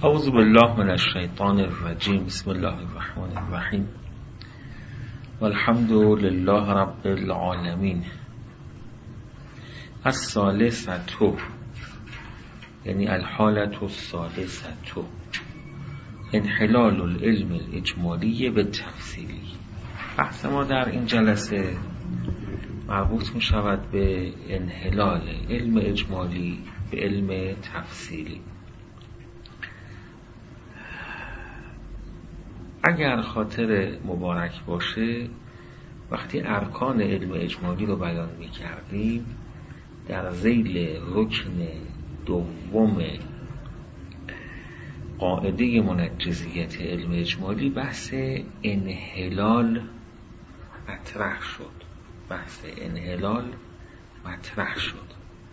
اعوذ بالله من الشیطان الرجیم. بسم الله الرحمن الرحیم. والحمد لله رب العالمین. الثالثة یعنی الحالة الثالثة انحلال العلم الاجمالی به تفصیلی. بحث ما در این جلسه مربوط می شود به انحلال علم اجمالی به علم تفصیلی. اگر خاطر مبارک باشه، وقتی ارکان علم اجمالی رو بیان می کردیم در ذیل رکن دوم قاعده منجزیت علم اجمالی بحث انحلال مطرح شد.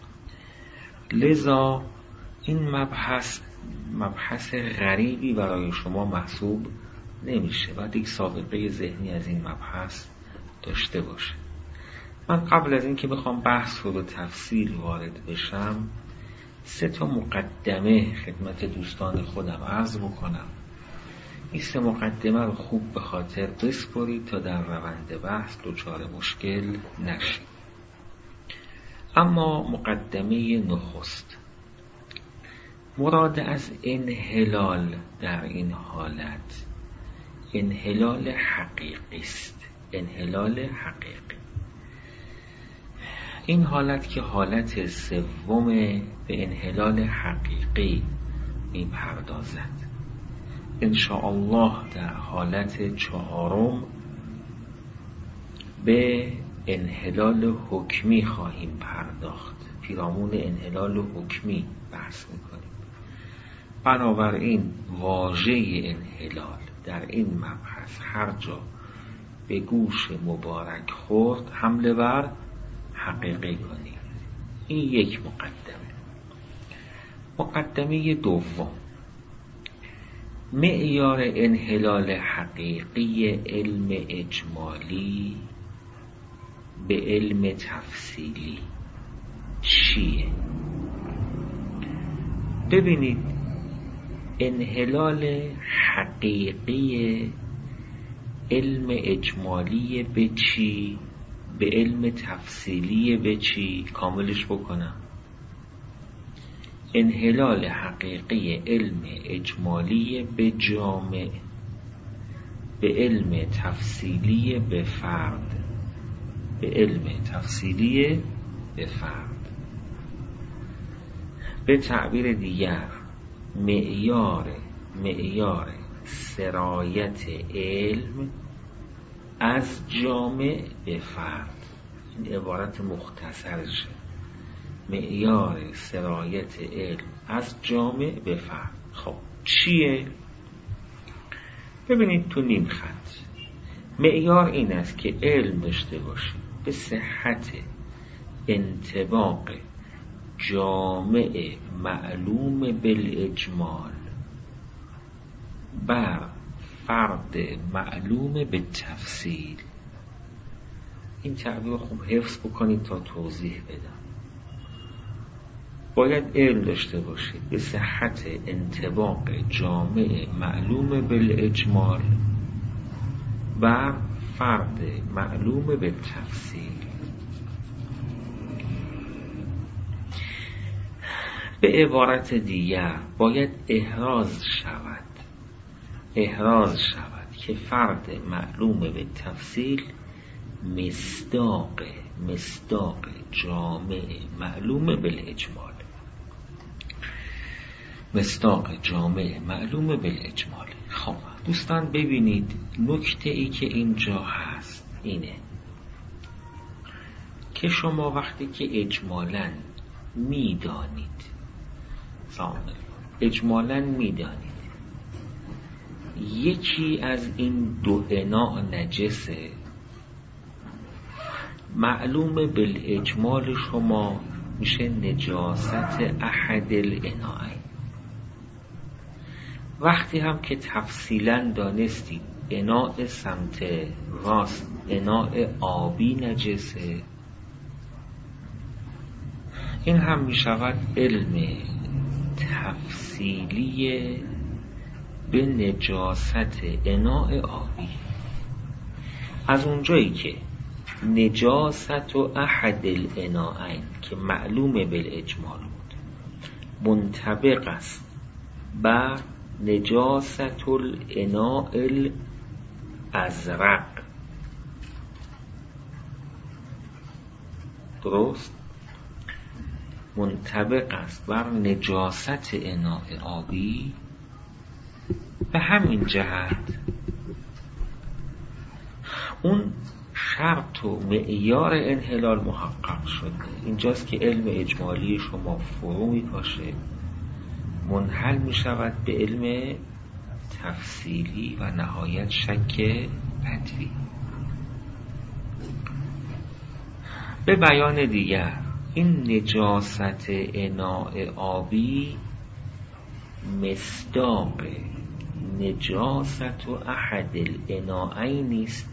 لذا این مبحث غریبی برای شما محسوب نمیشه. باید یک سابقه ذهنی از این مبحث داشته باشه. من قبل از این که بخوام بحث رو به تفصیل وارد بشم 3 مقدمه خدمت دوستان خودم عرض بکنم. این 3 مقدمه رو خوب به خاطر بسپرید تا در روند بحث دچار مشکل نشید. اما مقدمه نخست، مراد از انحلال در این حالت انحلال حقیقی است. انحلال حقیقی، این حالت که حالت سوم به انحلال حقیقی میپردازد. انشاءالله در حالت 4 به انحلال حکمی خواهیم پرداخت. پیرامون انحلال حکمی بحث میکنیم. بنابراین واژه انحلال در این مبحث هر جا به گوش مبارک خورد حمله بر حقیقی کنیم. این یک مقدمه. مقدمه دوم، معیار انحلال حقیقی علم اجمالی به علم تفصیلی چیه؟ ببینید، انحلال حقیقی علم اجمالی به چی؟ به علم تفصیلی به چی؟ کاملش بکنم. انحلال حقیقی علم اجمالی به جامع، به علم تفصیلی به فرد، به علم تفصیلی به فرد. به تعبیر دیگر معیار سرایت علم از جامع به فرد. این عبارت مختصرشه. معیار سرایت علم از جامع به فرد. خب چیه؟ ببینید تو نیم خط معیار این است که علم داشته باشید به صحت انطباق جامع معلوم بالاجمال بر فرد معلوم به تفصیل. این تعبیر خوب حفظ بکنید تا توضیح بدم. باید علم داشته باشید به صحت انطباق جامع معلوم بالاجمال بر فرد معلوم به تفصیل. به عبارت دیگر باید احراز شود که فرد معلوم به تفصیل مصداق جامع معلوم بالاجمال. مصداق جامع معلوم بالاجمال. خب دوستان ببینید، نکته ای که اینجا هست اینه که شما وقتی که اجمالاً میدانید یکی از این 2 اناء نجسه، معلوم بالاجمال شما میشه نجاست احد الاناءین. وقتی هم که تفصیلا دانستید اناء سمت راست اناء آبی نجسه، این هم می شود علم تفصیلی به نجاست اناء آبی. از اونجایی که نجاست و احد الاناءین که معلوم بالاجمال بود منطبق است بر نجاست الاناء الازرق، درست؟ منطبق است بر نجاست اناء آبی. به همین جهت اون شرط و معیار انحلال محقق شده. اینجاست که علم اجمالی شما فرو میپاشه، منحل میشود به علم تفصیلی و نهایت شک بدوی. به بیان دیگر، این نجاست اناء آبی مصداق نجاست و احد الاناءین است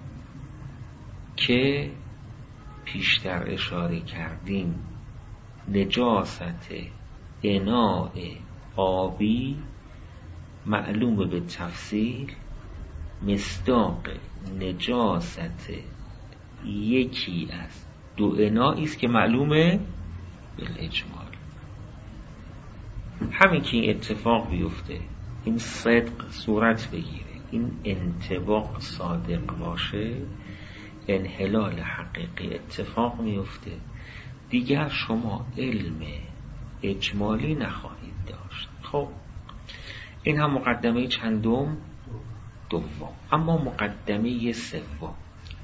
که پیشتر اشاره کردیم. نجاست اناء آبی معلوم به تفصیل مصداق نجاست یکی از دو انائی است که معلومه بالاجمال. همین که این اتفاق بیفته، این صدق صورت بگیره، این انطباق صادق باشه، انحلال حقیقی اتفاق میفته، دیگر شما علم اجمالی نخواهید داشت. خب این هم مقدمه چندم؟ دوم. اما مقدمه سوم،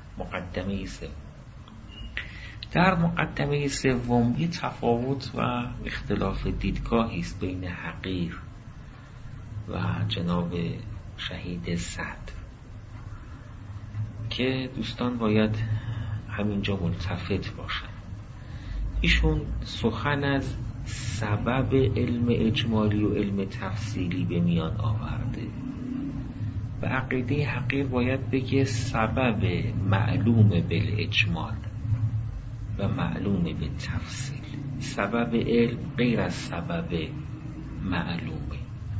در مقدمه سوم یه تفاوت و اختلاف دیدگاهی است بین حقیر و جناب شهید صدر که دوستان باید همینجا ملتفت باشن. ایشون سخن از سبب علم اجمالی و علم تفصیلی به میان آورده و عقیده حقیر باید بگه سبب معلوم بالاجمال و معلوم به تفصیل. سبب علم غیر از سبب معلومه.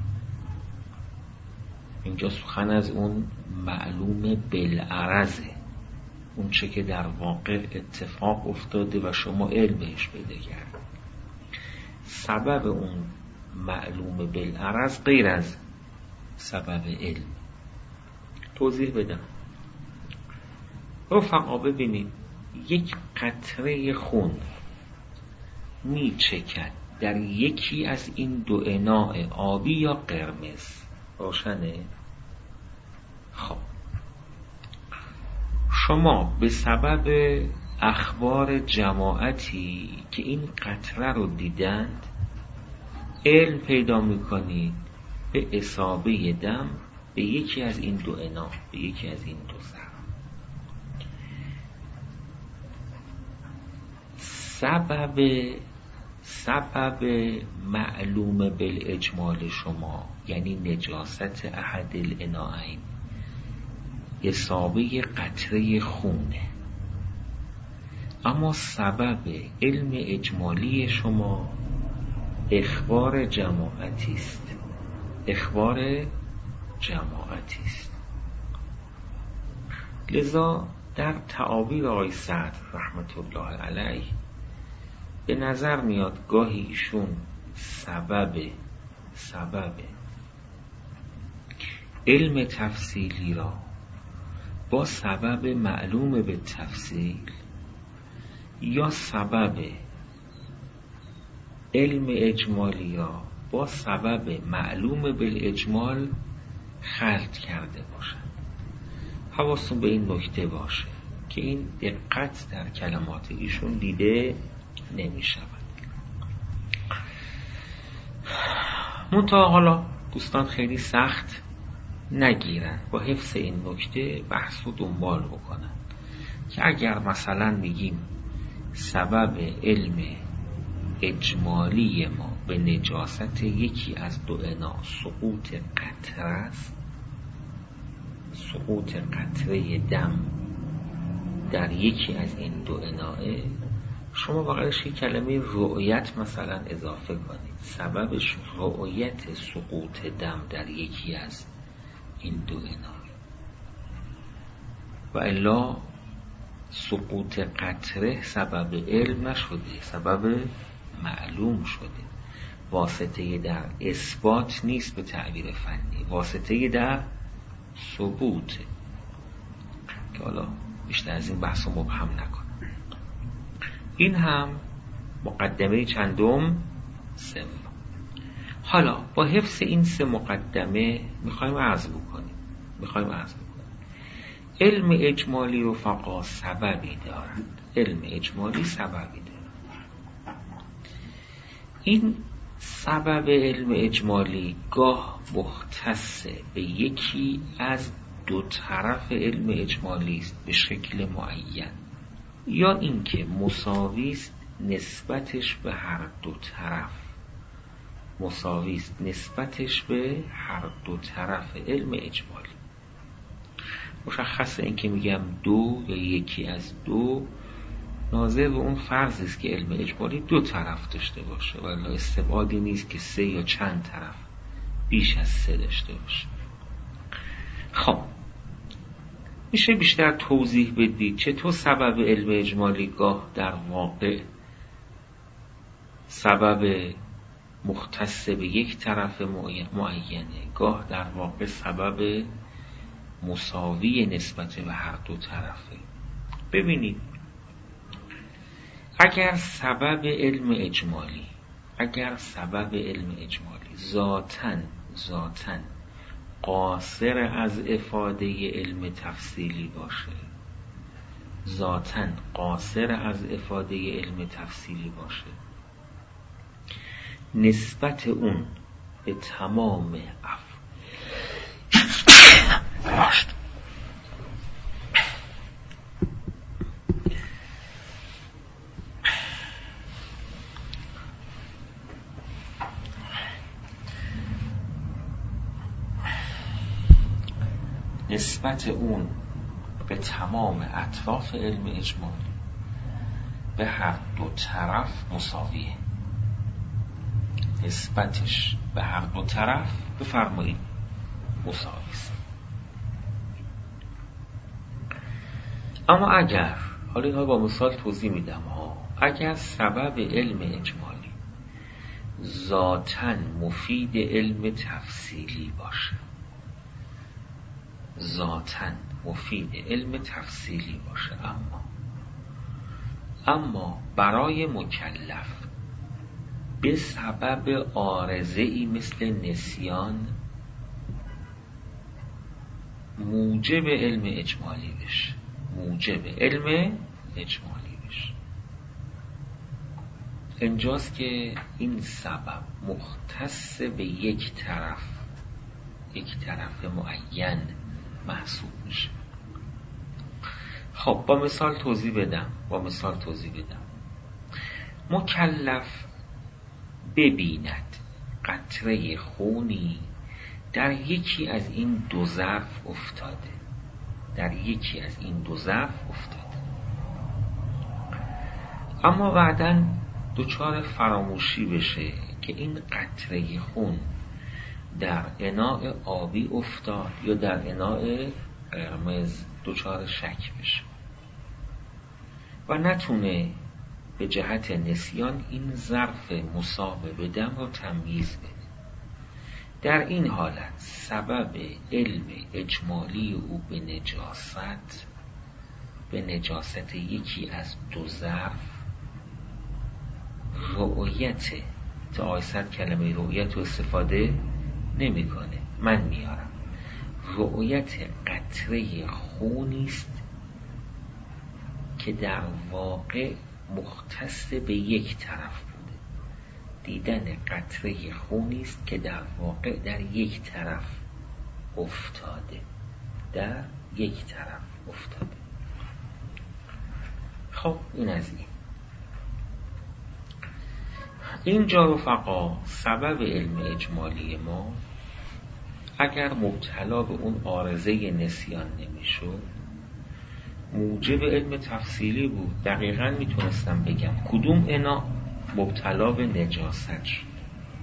اینجا سخن از اون معلوم بالعرضه، اون چه که در واقع اتفاق افتاده و شما علم بهش پیدا کرد. سبب اون معلوم بالعرض غیر از سبب علم. توضیح بدم. رفقا ببینید، یک قطره خون می چکد در یکی از این دو اناء آبی یا قرمز. روشنه؟ خب شما به سبب اخبار جماعتی که این قطره رو دیدند علم پیدا میکنید به اصابه دم به یکی از این دو انا، به یکی از این دو سر. سبب معلوم بالاجمال شما یعنی نجاست احد الاناءین اصابه قطره خونه، اما سبب علم اجمالی شما اخبار جماعتی است. لذا در تعابیر آقای سعد رحمت الله علیه به نظر میاد گاهی ایشون سبب علم تفصیلی را با سبب معلوم به تفصیل یا سبب علم اجمالی را با سبب معلوم بالاجمال خلط کرده باشند. حواستون به این نکته باشه که این دقت در کلمات ایشون دیده نمی شود. منتها حالا دوستان خیلی سخت نگیرن، با حفظ این نکته بحث رو دنبال بکنن که اگر مثلا میگیم سبب علم اجمالی ما به نجاست یکی از دو انا سقوط قطره است، سقوط قطره دم در یکی از این دو اناء، شما بقیدش یک کلمه رؤیت مثلا اضافه کنید. سببش رؤیت سقوط دم در یکی از این دو انای و الا سقوط قطره سبب علم نشده، سبب معلوم شده. واسطه در اثبات نیست به تعبیر فنی، واسطه در ثبوت، که حالا بیشتر از این بحث رو مبهم نکنم. این هم مقدمه چندم؟ سوم. حالا با حفظ این سه مقدمه میخوایم عرض بکنیم. علم اجمالی رفقا سببی دارند. علم اجمالی سببی دارند. این سبب علم اجمالی گاه مختص به یکی از دو طرف علم اجمالی است به شکل معین، یا اینکه مساوی است نسبتش به هر دو طرف. علم اجمالی مشخصه. این که میگم دو یا یکی از دو ناظر به اون فرض است که علم اجمالی دو طرف داشته باشه، ولی استبعادی نیست که سه یا چند طرف، بیش از سه داشته باشه. خب میشه بیشتر توضیح بدید چطور سبب علم اجمالی گاه در واقع سبب مختص به یک طرف معینه، گاه در واقع سبب مساوی نسبت به هر دو طرفه. ببینید، اگر سبب علم اجمالی ذاتاً قاصر از افاده علم تفصیلی باشه، نسبت اون به تمام اطراف علم اجمالی به هر دو طرف مساویه. نسبتش به هر دو طرف بفرمایید مساوی است. اما اگر، حالا اینها با مثال توضیح میدم اگر سبب علم اجمالی ذاتاً مفید علم تفصیلی باشه، اما برای مکلف به سبب عارضه‌ای مثل نسیان موجب علم اجمالی بشه، اینجاست که این سبب مختص به یک طرف معین محسوب میشه. خب با مثال توضیح بدم. مکلف ببیند قطره خونی در یکی از این دو ظرف افتاده، اما بعداً دچار فراموشی بشه که این قطره خون در اناء آبی افتاد یا در اناء قرمز، دچار شک بشه و نتونه به جهت نسیان این ظرف مصاب به دم رو تمییز بده. در این حالت سبب علم اجمالی او به نجاست یکی از دو ظرف رؤیت، تا آیست کلمه رؤیت رو استفاده نمیکنه، من میارم، رؤیت قطره خونی است که در واقع مختص به یک طرف بوده. دیدن قطره خونی است که در واقع در یک طرف افتاده. خب این از اینجا رفقا سبب علم اجمالی ما اگر مبتلا به اون عارضه نسیان نمیشد، موجب علم تفصیلی بود. دقیقاً میتونستم بگم کدوم انا مبتلا به نجاست شد.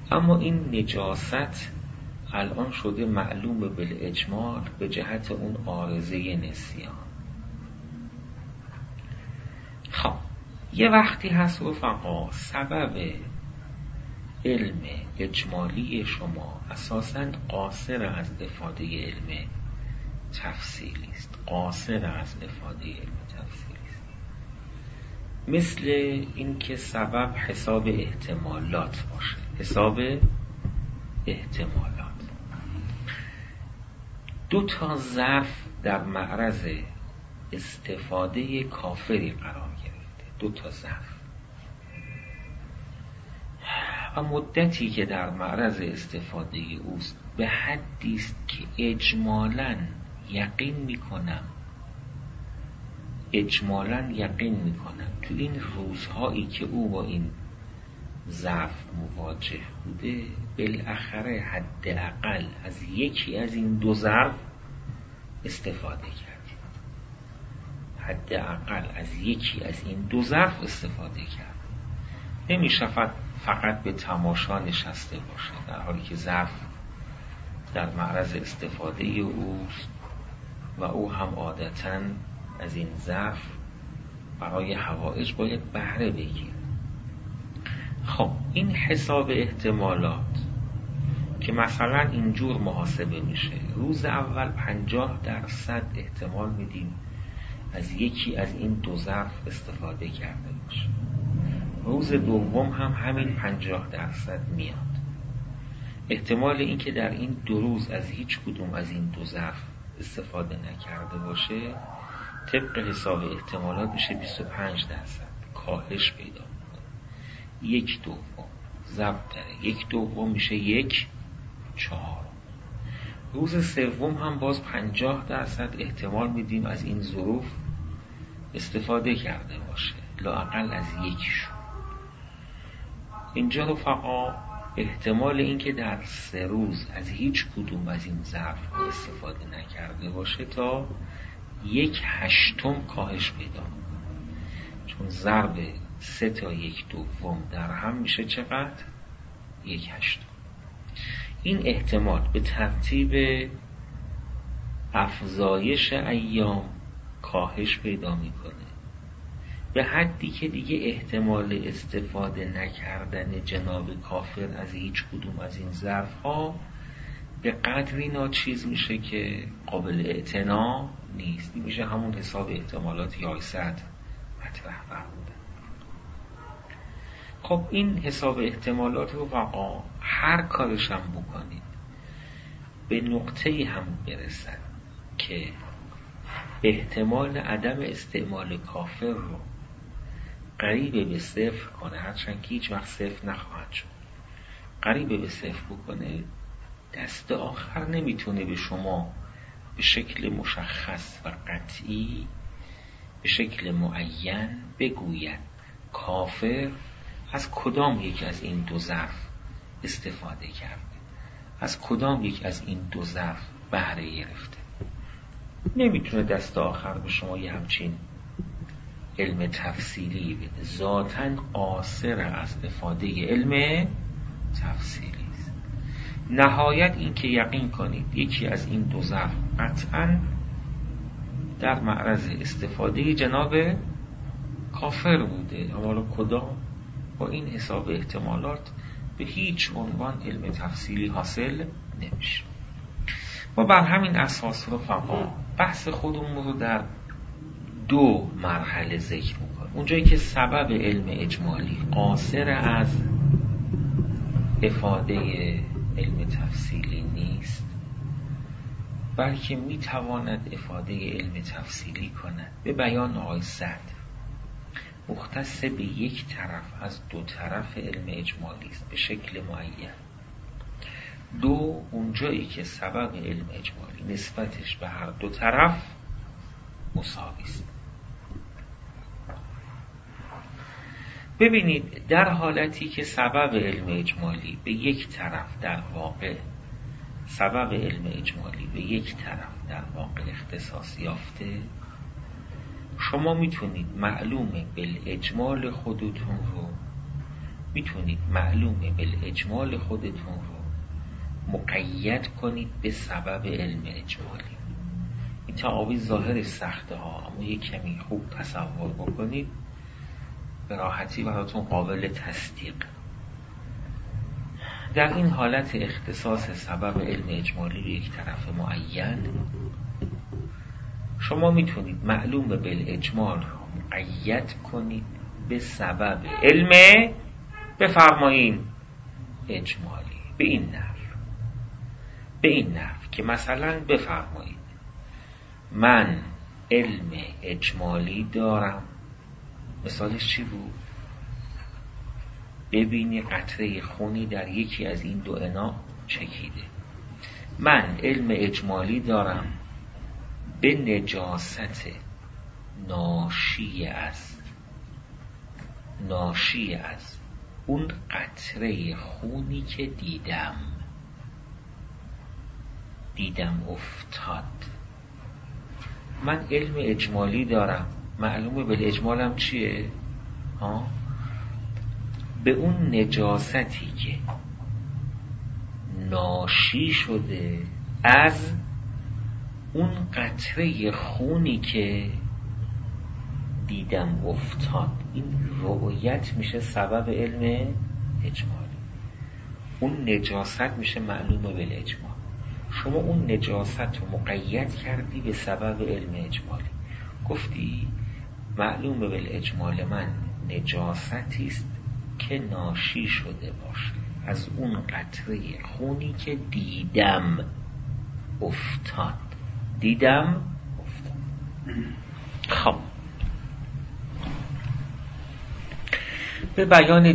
اما این نجاست الان شده معلوم بالاجمال به جهت اون عارضه نسیان. خب یه وقتی هست رفقا سبب علم اجمالی شما اساساً قاصر از افاده علم تفصیلی است، قاصر از افاده علم تفصیلی است. مثل این که سبب حساب احتمالات باشه، حساب احتمالات. دو تا ظرف در معرض استفاده کافری قرار گرفته، دو تا ظرف، و مدتی که در معرض استفاده اوست به حدی است که اجمالاً یقین میکنم تو این روزهایی که او با این ظرف مواجه بوده بالاخره حداقل از یکی از این دو ظرف استفاده کرد، حداقل از یکی از این دو ظرف استفاده کرد. نمیشه فقط به تماشا نشسته باشه در حالی که ظرف در معرض استفاده اوست و او هم عادتاً از این ظرف برای حوائج باید بهره بگیره. خب این حساب احتمالات که مثلا اینجور محاسبه میشه، روز اول 50% احتمال میدیم از یکی از این دو ظرف استفاده کرده باشه، روز دوم هم همین 50% میاد. احتمال این که در این دو روز از هیچ کدوم از این دو ظرف استفاده نکرده باشه طبق حساب احتمالات میشه 25%، کاهش پیدا میکنه. یک دوم ضرب داره یک دوم میشه 1/4. روز سوم هم باز 50% احتمال میدیم از این ظروف استفاده کرده باشه، لااقل از یکیشون. اینجا رفقا احتمال این که در 3 روز از هیچ کدوم از این ظرف استفاده نکرده باشه تا 1/8 کاهش پیدا میکنه، چون ضرب 3 تا 1/2 در هم میشه چقدر؟ 1/8. این احتمال به ترتیب افزایش ایام کاهش پیدا میکنه به حدی که دیگه احتمال استفاده نکردن جناب کافر از هیچ کدوم از این ظرف ها به قدری ناچیز میشه که قابل اعتنا نیست. میشه همون حساب احتمالات یایصد مطرح فرمودن. خب این حساب احتمالات رو واقعا هر کارش هم بکنید به نقطه‌ای هم برسن که احتمال عدم استعمال کافر رو قریب به 0 کنه، هرچند که هیچ وقت 0 نخواهد شد، قریب به 0 بکنه، دست آخر نمیتونه به شما به شکل مشخص و قطعی به شکل معین بگوید کافر از کدام یک از این دو ظرف استفاده کرده، از کدام یک از این دو ظرف بهره گرفته. نمیتونه دست آخر به شما یه همچین علم تفصیلی بده، ذاتاً قاصر از افاده علم تفصیلی است. نهایت این که یقین کنید یکی از این دو ظرف قطعاً در معرض استفاده جناب کافر بوده، اما کدام با این حساب احتمالات به هیچ عنوان علم تفصیلی حاصل نمیشه. ما بر همین اساس رفقا بحث خودمون رو در 2 مرحله ذکر میکنیم. اونجایی که سبب علم اجمالی قاصر از افاده علم تفصیلی نیست، بلکه میتواند افاده علم تفصیلی کند. به بیان آقای سعد مختص به یک طرف از 2 طرف علم اجمالی است به شکل معین. 2 اونجایی که سبب علم اجمالی نسبتش به هر 2 طرف مساوی است. ببینید در حالتی که سبب علم اجمالی به یک طرف در واقع سبب علم اجمالی به یک طرف در واقع اختصاص یافته، شما میتونید معلوم بالاجمال خودتون رو میتونید معلوم بالاجمال خودتون رو مقید کنید به سبب علم اجمالی. این تعاویض ظاهرش سخته ها، اما یک کمی خوب تصور بکنید به راحتی براتون قابل تصدیق. در این حالت اختصاص سبب علم اجمالی به یک طرف معین، شما میتونید معلوم بالاجمال رو مقید کنید به سبب علم بفرمایین اجمالی. به این نحو که مثلا بفرمایید من علم اجمالی دارم. مثالش چی بود؟ ببینی قطره خونی در یکی از این دو انا چکیده. من علم اجمالی دارم به نجاست ناشی از اون قطره خونی که دیدم افتاد. من علم اجمالی دارم، معلومه بالاجمالم چیه؟ به اون نجاستی که ناشی شده از اون قطره خونی که دیدم افتاد. این رؤیت میشه سبب علم اجمالی، اون نجاست میشه معلومه بالاجمال. شما اون نجاست رو مقید کردی به سبب علم اجمالی، گفتی معلومه بالاجمال من نجاستی است که ناشی شده باشه از اون قطره خونی که دیدم افتاد. خب به بیان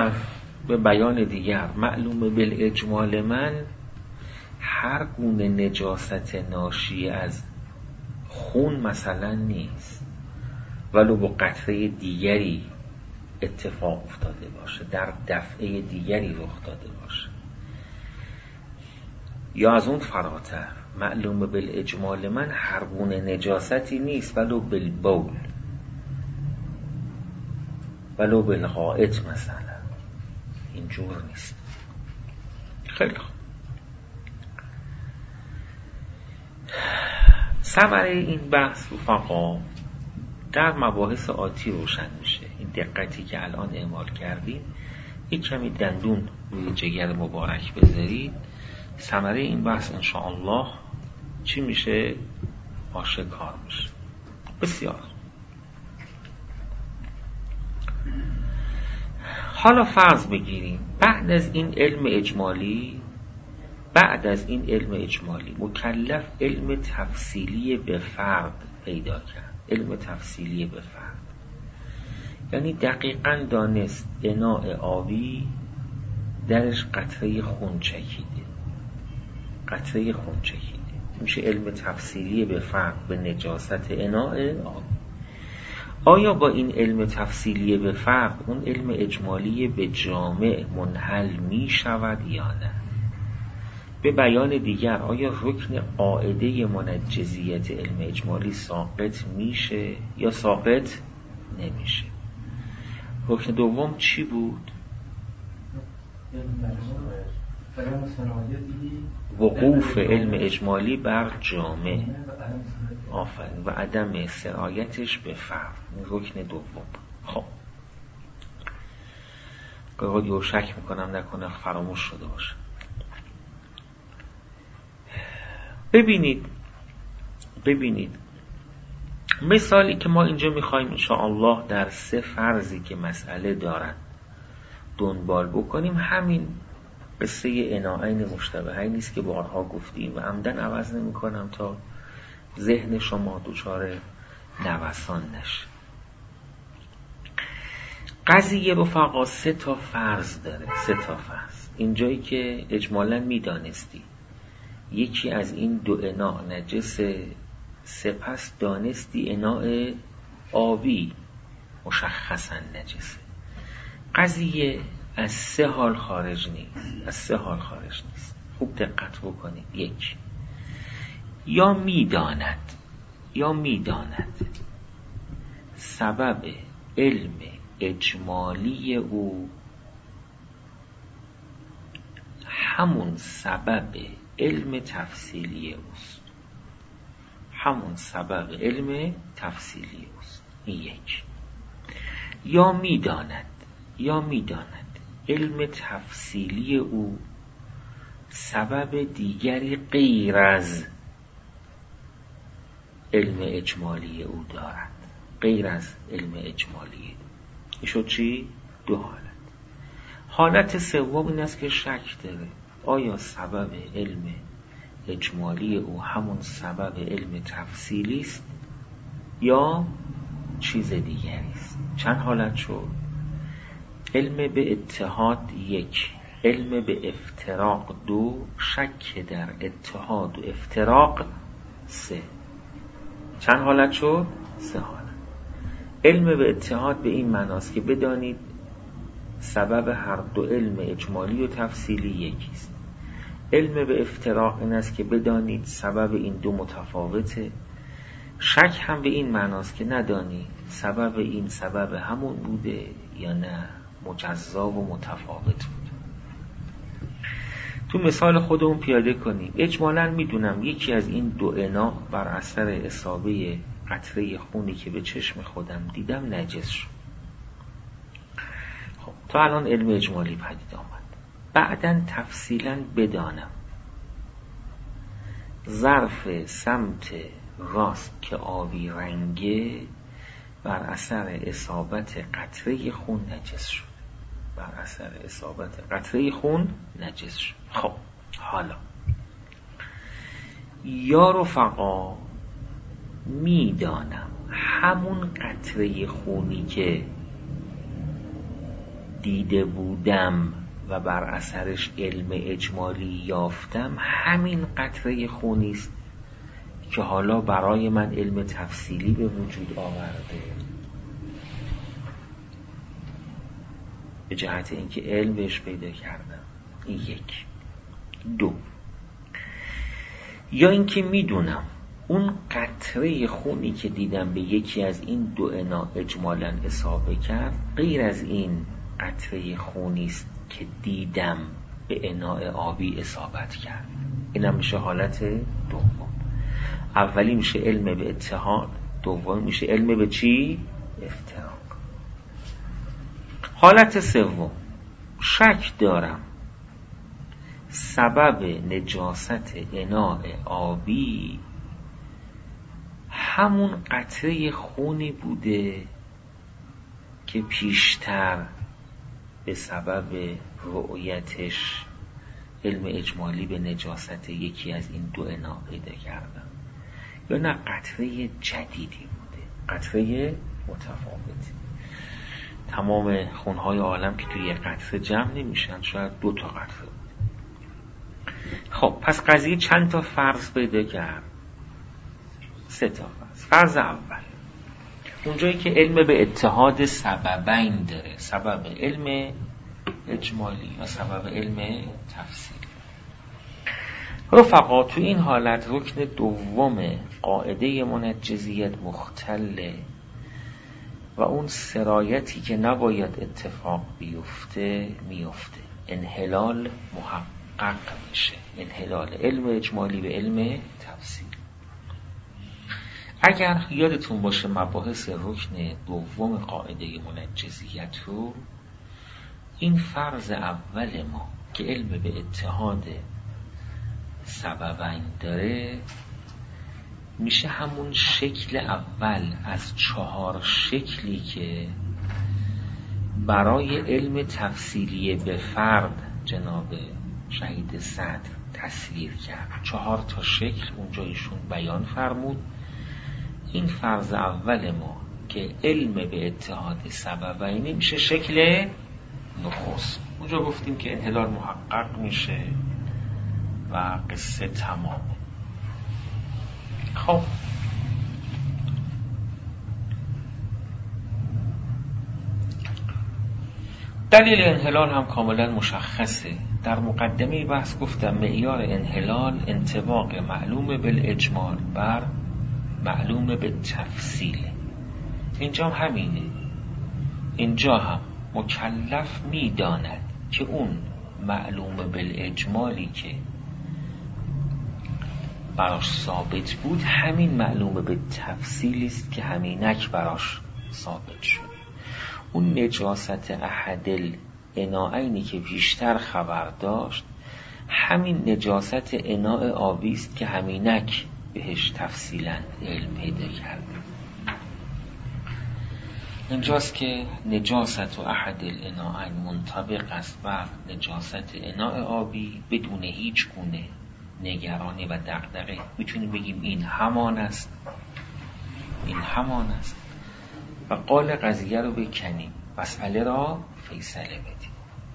دیگر معلومه بالاجمال من هر گونه نجاست ناشی از خون مثلا نیست، ولو با قطره دیگری اتفاق افتاده باشه، در دفعه دیگری رخ داده باشه، یا از اون فراتر معلومه بالاجمال من هر گونه نجاستی نیست، ولو بالبول ولو بالغائط مثلا، اینجور نیست. خیلی خوب. ثمره این بحث رفقا در مباحث آتی روشن میشه. این دقتی که الان اعمال کردیم یک کمی دندون روی جگر مبارک بذارید، ثمره این بحث انشاءالله چی میشه؟ آشکار میشه. بسیار. حالا فرض بگیریم بعد از این علم اجمالی مکلف علم تفصیلی به فرد پیدا کرد. علم تفصیلی به فرد یعنی دقیقاً دانست اناء آبی درش قطره خون چکیده. میشه علم تفصیلی به فرد به نجاست اناء آبی. آیا با این علم تفصیلی به فرد اون علم اجمالی به جامع منحل می شود یا نه؟ به بیان دیگر آیا رکن قاعده منجزیت علم اجمالی ساقط میشه یا ساقط نمیشه؟ رکن دوم چی بود؟ وقوف علم اجمالی بر جامع، آفرین، و عدم سرایتش به فرد. رکن دوم. خب گاهی شک میکنم نکنه فراموش شده باشه. ببینید مثالی که ما اینجا میخوایم انشاءالله در 3 فرضی که مسئله دارن دنبال بکنیم همین قصه اناعین مشتبهین نیست که بارها گفتیم و عمدن عوض نمی کنم تا ذهن شما دچار نوسان نشه. قضیه رفقا 3 تا فرض داره. 3 تا فرض اینجایی که اجمالاً میدانستی یکی از این دو اناء نجس، سپس دانستی اناء آبی مشخصاً نجسه. قضیه از 3 حال خارج نیست. خوب دقت بکنید. 1 یا میداند سبب علم اجمالی او همون سبب علم تفصیلی اوست. همون سبب علم تفصیلی اوست. این یک. یا میداند علم تفصیلی او سبب دیگری غیر از علم اجمالی او دارد. غیر از علم اجمالی. این شد چی؟ دو حالت. حالت سوم این است که شک داره آیا سبب علم اجمالی او همون سبب علم تفصیلی است یا چیز دیگری است. چند حالت شد؟ علم به اتحاد 1، علم به افتراق 2، شک در اتحاد و افتراق 3. چند حالت شد؟ 3 حالت. علم به اتحاد به این معناست که بدانید سبب هر دو علم اجمالی و تفصیلی یکیست. علم به افتراق این است که بدانید سبب این دو متفاوته. شک هم به این معناست که ندانی سبب این سبب همون بوده یا نه مجزا و متفاوت بود. تو مثال خودمون پیاده کنیم. اجمالاً میدونم یکی از این دو انا بر اثر اصابه قطره خونی که به چشم خودم دیدم نجس شد. خب تا الان علم اجمالی پدید آمد. بعداً تفصیلاً بدانم ظرف سمت راست که آبی رنگه بر اثر اصابت قطره خون نجس شد. بر اثر اصابت قطره خون نجس شد. خب حالا یا رفقا میدانم همون قطره خونی که دیده بودم و بر اثرش علم اجمالی یافتم همین قطره خونی است که حالا برای من علم تفصیلی به وجود آورده، به جهت اینکه علم بهش پیدا کردم. این 1. 2. یا اینکه میدونم اون قطره خونی که دیدم به یکی از این دو انا اجمالاً اصابه کرد غیر از این قطره خونی است که دیدم به اناء آبی اصابت کرد. اینم میشه حالت دوم. اولی میشه علم به اتحاد، دوم میشه علم به چی؟ افتراق. حالت سوم شک دارم سبب نجاست اناء آبی همون قطره خونی بوده که پیشتر به سبب رؤیتش علم اجمالی به نجاست یکی از این دو انا پیدا کردم، یا نه قطره جدیدی بوده، قطره متفاوتی. تمام خونهای عالم که توی یک قطره جمع نمیشن، شاید 2 تا قطره بوده. خب پس قضیه چند تا فرض پیدا کرد؟ 3 تا فرض. فرض اول اونجایی که علم به اتحاد سببین داره، سبب علم اجمالی و سبب علم تفصیلی. رفقا تو این حالت رکن دوم قاعده منجزیت مختله و اون سرایتی که نباید اتفاق بیفته میفته. انحلال محقق میشه، انحلال علم اجمالی به علم تفصیلی. اگر یادتون باشه مباحث رکن دوم قاعده منجزیت رو، این فرض اول ما که علم به اتحاد سببین داره میشه همون شکل اول از 4 شکلی که برای علم تفصیلی به فرد جناب شهید صدر تصویر کرد. 4 تا شکل اونجا ایشون بیان فرمود. این فرض اول ما که علم به اتحاد سببینی میشه شکل نخست. اونجا گفتیم که انحلال محقق میشه و قصه تمام. خب دلیل انحلال هم کاملا مشخصه. در مقدمه بحث گفتم معیار انحلال انطباق معلوم بالاجمال بر معلوم به تفصیل. اینجا هم همینه. اینجا هم مکلف میداند که اون معلوم بالاجمالی که براش ثابت بود همین معلوم به تفصیلی است که همینک براش ثابت شد. اون نجاست احد الاناءینی که بیشتر خبر داشت همین نجاست اناء آبی است که همینک بهش تفصیلا علم پیدا کرده. اینجاست که نجاست و احد الاناءین منطبق است بر نجاست اناء آبی بدون هیچ گونه نگرانی و دغدغه. میتونیم بگیم این همان است، این همان است و قال قضیه رو بکنیم، مسئله را فیصله بدیم.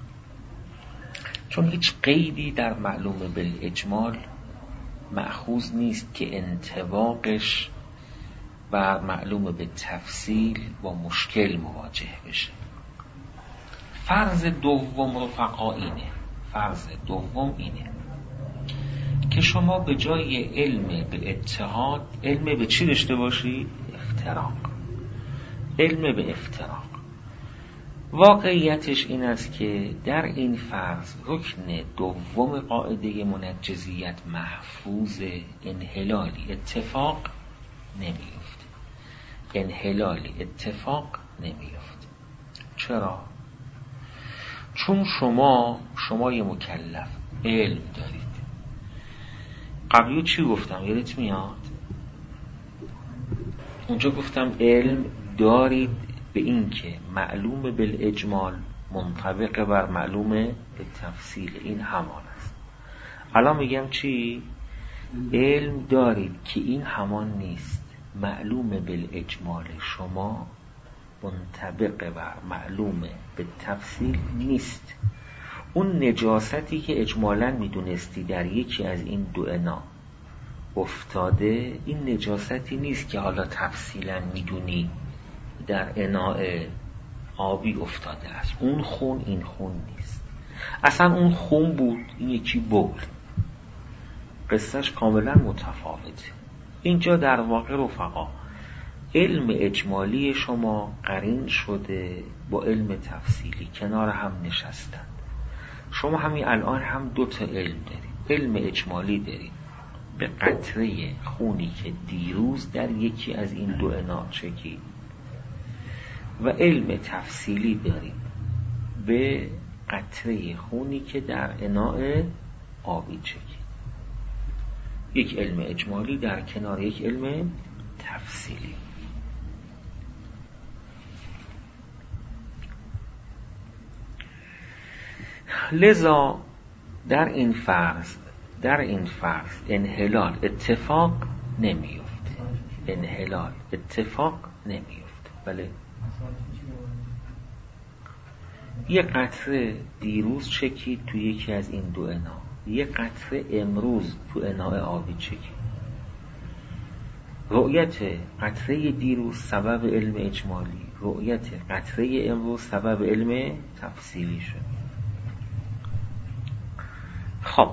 چون هیچ قیدی در معلوم بالاجمال مأخوذ نیست که انطباقش بر معلوم به تفصیل با مشکل مواجه بشه. فرض دوم رفقا اینه، فرض دوم اینه که شما به جای علم به اتحاد علم به چی داشته باشی؟ افتراق. علم به افتراق. واقعیتش این است که در این فرض رکن دوم قاعده منجزیت محفوظ، انحلالی اتفاق نمیفته. انحلالی اتفاق نمیفته. چرا؟ چون شما مکلف علم دارید. قبلی چی گفتم؟ یادت میاد؟ اونجا گفتم علم دارید به این که معلوم بالاجمال منطبق بر معلوم به تفصیل، این همان است. الان میگم چی؟ علم دارید که این همان نیست. معلوم بالاجمال شما منطبق بر معلوم به تفصیل نیست. اون نجاستی که اجمالاً میدونستی در یکی از این دو انا افتاده، این نجاستی نیست که حالا تفصیلاً میدونی در اناء آبی افتاده است. اون خون این خون نیست. اصلا اون خون بود، این یکی بول. قصهش کاملا متفاوته. اینجا در واقع رفقا علم اجمالی شما قرین شده با علم تفصیلی، کنار هم نشستن. شما همین الان هم دو تا علم دارید. علم اجمالی دارید به قطره خونی که دیروز در یکی از این دو انا چکید و علم تفصیلی دارید به قطره خونی که در اناء آبی چکید. یک علم اجمالی در کنار یک علم تفصیلی. لذا در این فرض انحلال اتفاق نمیفته. انحلال اتفاق نمیفته. بله، یه قطره دیروز چکید تو یکی از این دو انا، یه قطره امروز تو اناء آبی چکید. رؤیت قطره دیروز سبب علم اجمالی، رؤیت قطره امروز سبب علم تفصیلی شد. خب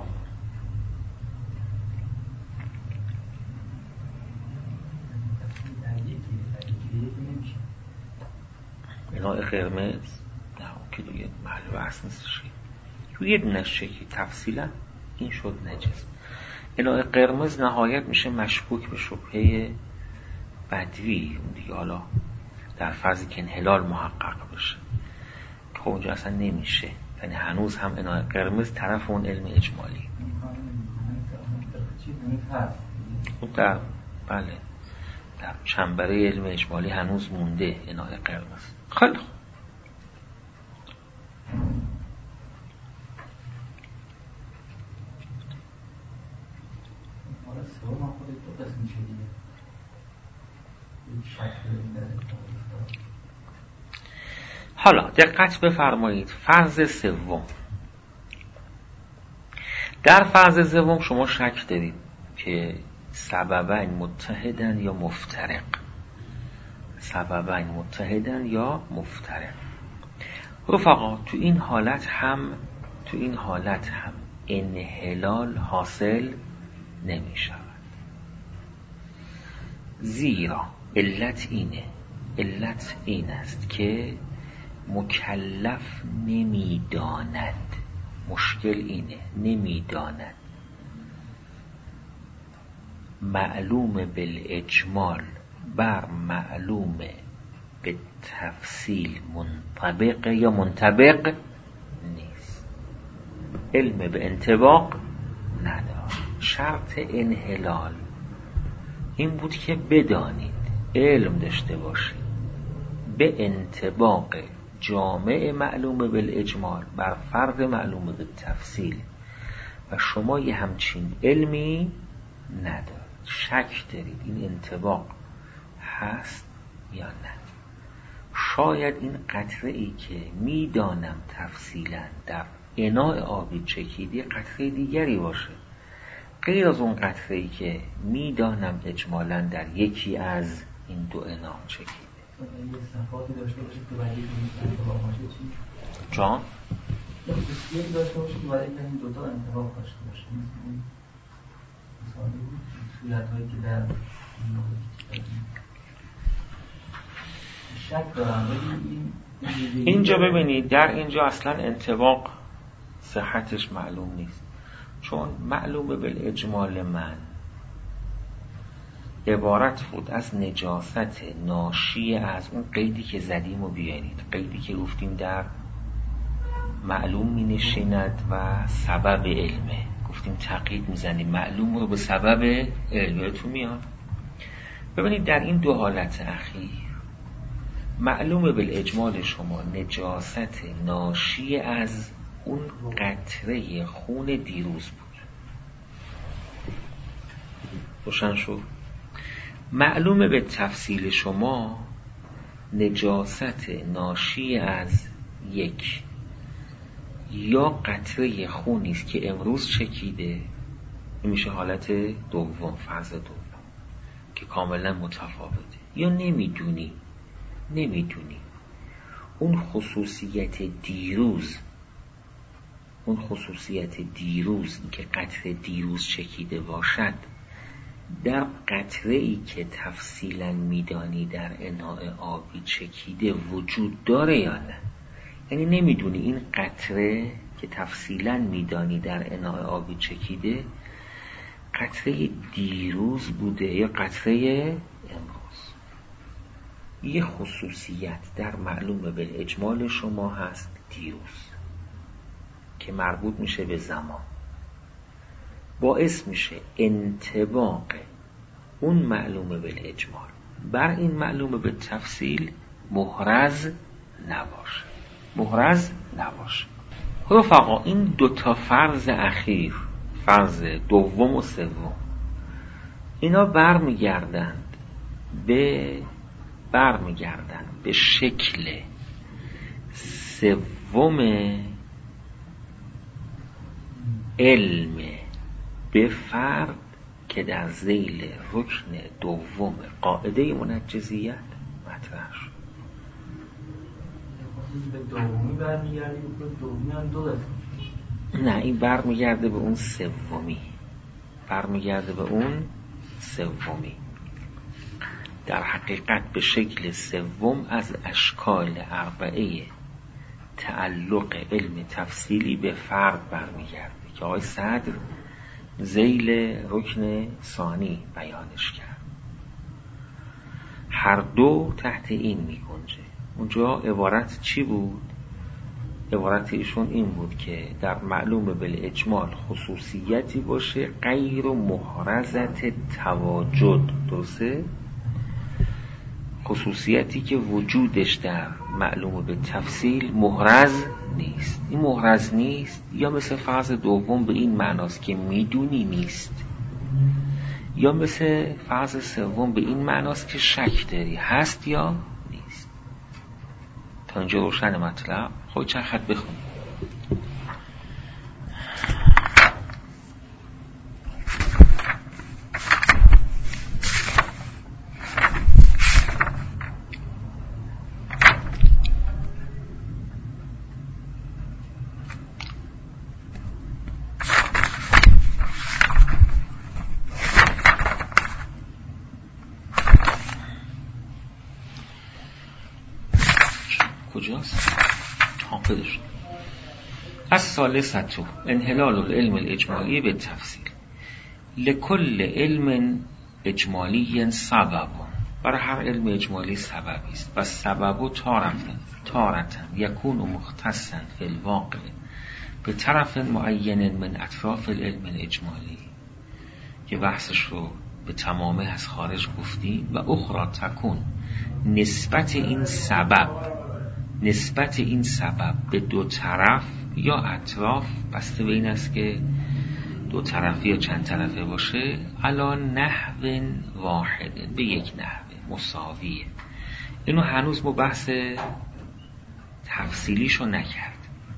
اناء قرمز نه که دیگه محل بحث نیستش. روی یه دونش چکی تفصیلا این شد نجس. اناء قرمز نهایت میشه مشکوک به شبهه بدوی، اون دیگه حالا در فرضی که انحلال محقق بشه. خب اونجا اصلا نمیشه، یعنی هنوز هم اناء قرمز طرف اون علم اجمالی. در بله در چنبره علم اجمالی هنوز مونده اناء قرمز. خیلی خوب. حالا دقت بفرمایید. فرض سوم. در فرض سوم شما شک دارید که سببین متحدن یا مفترق. سببین متحدن یا مفترق. رفقا تو این حالت هم انحلال حاصل نمی شود. زیرا علت این است که مکلف نمی داند مشکل اینه، نمیداند. معلوم بالاجمال بر معلوم به تفصیل منطبق یا منطبق نیست. علم به انطباق نداره. شرط انحلال این بود که بدانید، علم داشته باشید به انطباق جامع معلوم بالاجمال بر فرد معلوم به تفصیل و شما یه همچین علمی ندارید، شک دارید این انطباق هست یا نه. شاید این قطره ای که میدانم تفصیلا در اناء آبی چکیده قطره دیگری باشه، غیر از اون قطره ای که میدانم اجمالا در یکی از این دو انا چکیده. یه صفاتی داشته باشه که برای این انتباق باشه چی؟ جان؟ یکی داشته باشه که برای این دوتا انتباق داشته باشه، مثلا صورتهایی که در شک دارم. اینجا ببینید، در اینجا اصلا انطباق صحتش معلوم نیست، چون معلوم بالاجمال من عبارت بود از نجاست ناشی از اون قیدی که زدیم و بیانید، قیدی که گفتیم در معلوم می نشیند و سبب علمه، گفتیم تقیید میزنیم معلوم رو به سبب علمتون میاد. ببینید در این دو حالت اخیر معلوم بالاجمال شما نجاست ناشی از اون قطره خون دیروز بود، روشن شد. معلوم به تفصیل شما نجاست ناشی از یک یا قطره خونی است که امروز چکیده، میشه حالت دوم، فاز دوم که کاملا متفاوته، یا نمیدونی اون خصوصیت دیروز که قطره دیروز چکیده باشد در قطره ای که تفصیلا میدانی در اناء آبی چکیده وجود داره یا نه. یعنی نمیدونی این قطره که تفصیلا میدانی در اناء آبی چکیده قطره دیروز بوده یا قطره امروز. یه خصوصیت در معلوم بالاجمال شما هست دیروز که مربوط میشه به زمان، باعث میشه انطباق اون معلوم بالاجمال بر این معلوم به تفصیل محرز نباشه. رفقا این دوتا فرض اخیر، فرض دوم و سوم، اینا برمیگردند به شکل سوم علم به فرد که در ذیل رکن دوم قاعده منجزیت مطرح شد. به دومی برمیگردی به دومی هم دو دست. نه، این برمیگرده به اون سومی. در حقیقت به شکل سوم از اشکال اربعه تعلق علم تفصیلی به فرد برمیگرده که آقای صدر ذیل رکن ثانی بیانش کرد. هر دو تحت این می گنجه. اونجا عبارت چی بود؟ عبارت ایشون این بود که در معلوم بالاجمال خصوصیتی باشه غیر محرزت تواجد، درسته؟ خصوصیتی که وجودش در معلوم به تفصیل محرز نیست. این محرز نیست یا مثل فرض دوم به این معناست که میدونی نیست، یا مثل فرض سوم به این معناست که شک داری هست یا نیست. تا اینجا روشن مطلب؟ خب چند خط بخونید. کجاست؟ حافظش الثالثة انحلال العلم الاجمالی به تفصیل. لکل علم اجمالی سبب، برای هر علم اجمالی سببی است و سبب تارة یکون مختصا فی الواقع به طرف معین من اطراف العلم الاجمالی که بحثش رو به تمامه از خارج گفتیم، و اخرى تکون نسبت این سبب به دو طرف یا اطراف، بسته به این است که دو طرفی یا چند طرفه باشه، علی نحو واحد، به یک نحو مساویه. اینو هنوز ما بحث تفصیلیشو نکرد.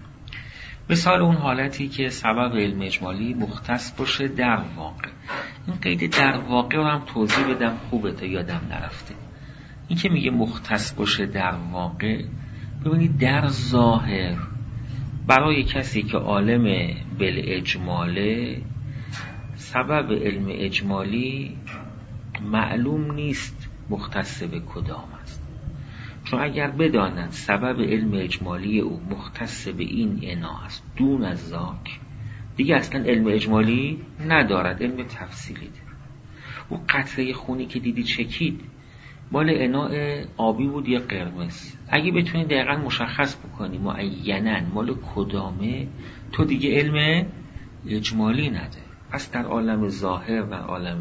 مثال اون حالتی که سبب علم اجمالی مختص باشه در واقع. این قید در واقع رو هم توضیح بدم، خوبه تا یادم نرفته. این که میگه مختص باشه در واقع، ببینید در ظاهر برای کسی که عالم بالاجماله سبب علم اجمالی معلوم نیست مختص به کدام است، چون اگر بدانند سبب علم اجمالی او مختص به این انا است دون از ذاک، دیگه اصلا علم اجمالی ندارد، علم تفصیلی دارد. او قطره خونی که دیدی چکید مال اناء آبی بود یا قرمز، اگه بتونی دقیقا مشخص بکنی معیناً مال کدامه، تو دیگه علم اجمالی نداری. پس در عالم ظاهر و عالم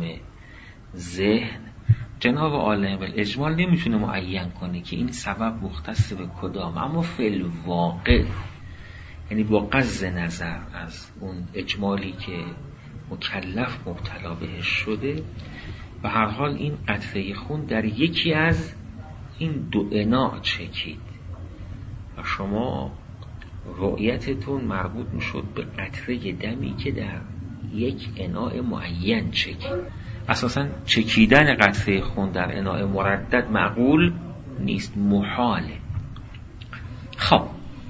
ذهن جناب عالم الاجمال نمیتونه معین کنه که این سبب مختص به کدام، اما فی الواقع یعنی با غض نظر از اون اجمالی که مکلف مبتلا بهش شده، و هر حال این قطره خون در یکی از این دو انا چکید و شما رؤیتتون مربوط میشد به قطره دمی که در یک انا معین چکید. اساساً چکیدن قطره خون در انا مردد معقول نیست، محاله. خب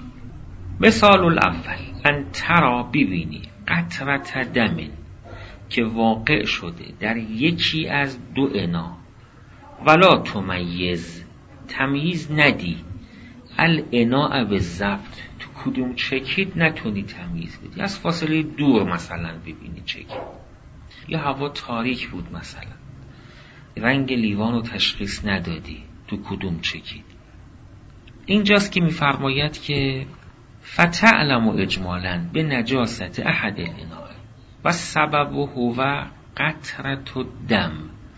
مثال الاول، ان ترا ببینی قطره دم که واقع شده در یکی از دو انا، ولا تمیز تمیز ندی، الانا بالضبط تو کدوم چکید نتونی تمیز بدی، از فاصله دور مثلا ببینی چکید، یا هوا تاریک بود مثلا رنگ لیوان رو تشخیص ندادی تو کدوم چکید. اینجاست که میفرماید که فتعلم اجمالا به نجاست احد الاناء و سبب هو قطره دم،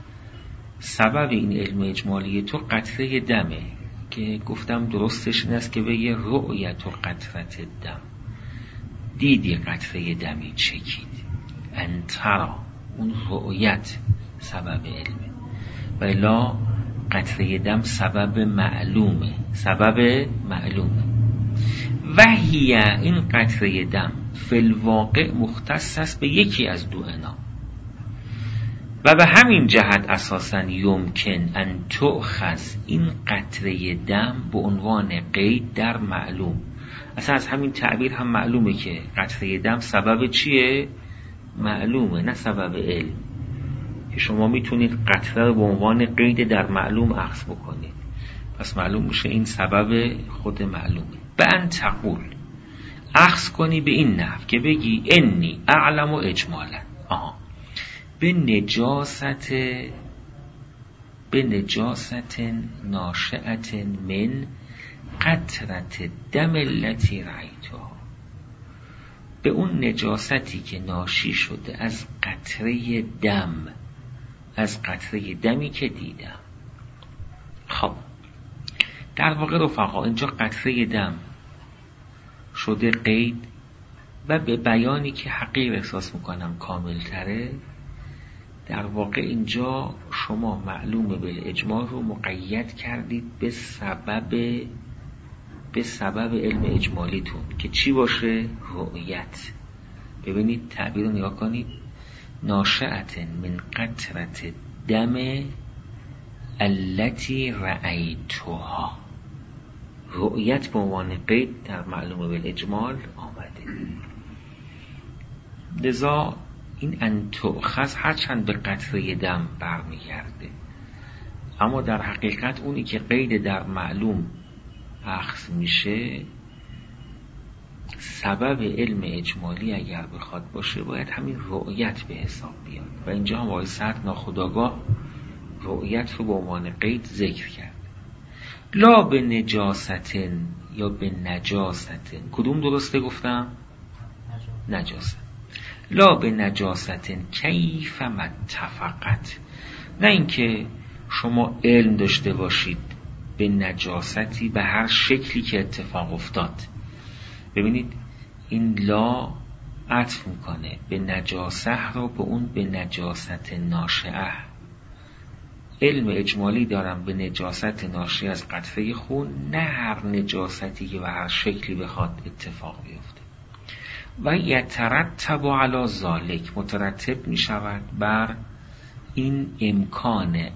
سبب این علم اجمالی تو قطره دمه، که گفتم درستش این است که به یه رؤیت و قطره دم، دیدی قطره دمی چکید، انترا اون رؤیت سبب علمه، و الا قطره دم سبب معلومه، و هی این قطره دم فی الواقع مختص است به یکی از دو انا، و به همین جهت اساساً یمکن ان تؤخذ این قطره دم به عنوان قید در معلوم. اصلا از همین تعبیر هم معلومه که قطره دم سبب چیه؟ معلومه، نه سبب علم، که شما میتونید قطره رو به عنوان قید در معلوم اخذ بکنید، پس معلوم میشه این سبب خود معلومه. به ان تقول اخذ کنی به این نحو که بگی انی اعلم اجمالا، به نجاست ناشئت من قطرة دم التي رأیتها، به اون نجاستی که ناشی شده از قطره دم، از قطره دمی که دیدم. خب در واقع رفقا اینجا قطره دم شده قید، و به بیانی که حقیر احساس میکنم کامل تره، در واقع اینجا شما معلوم بالاجمال رو مقید کردید به سبب علم اجمالیتون که چی باشه؟ رؤیت. ببینید تعبیر رو نگاه کنید، ناشئت من قطرة دم التي رأیتها، رؤیت به عنوان قید در معلوم بالاجمال آمده. لذا این ان تؤخذ هرچند به قطره دم برمیگرده، اما در حقیقت اونی که قید در معلوم اخذ میشه سبب علم اجمالی اگر بخواد باشه باید همین رؤیت به حساب بیاد و اینجا هم آقای سعد ناخودآگاه رؤیت رو به عنوان قید ذکر کرد. لا به نجاستن یا به نجاستن، کدوم درسته گفتم؟ نجاست. لا به نجاستن کیف متفقت، نه اینکه شما علم داشته باشید به نجاستی به هر شکلی که اتفاق افتاد. ببینید این لا عطف میکنه به نجاسه رو به اون به نجاست ناشئه. علم اجمالی دارم به نجاست ناشی از قطره خون، نه هر نجاستی که به هر شکلی بخواد اتفاق بیفته. و یترتب علی ذالک، مترتب می شود بر این امکان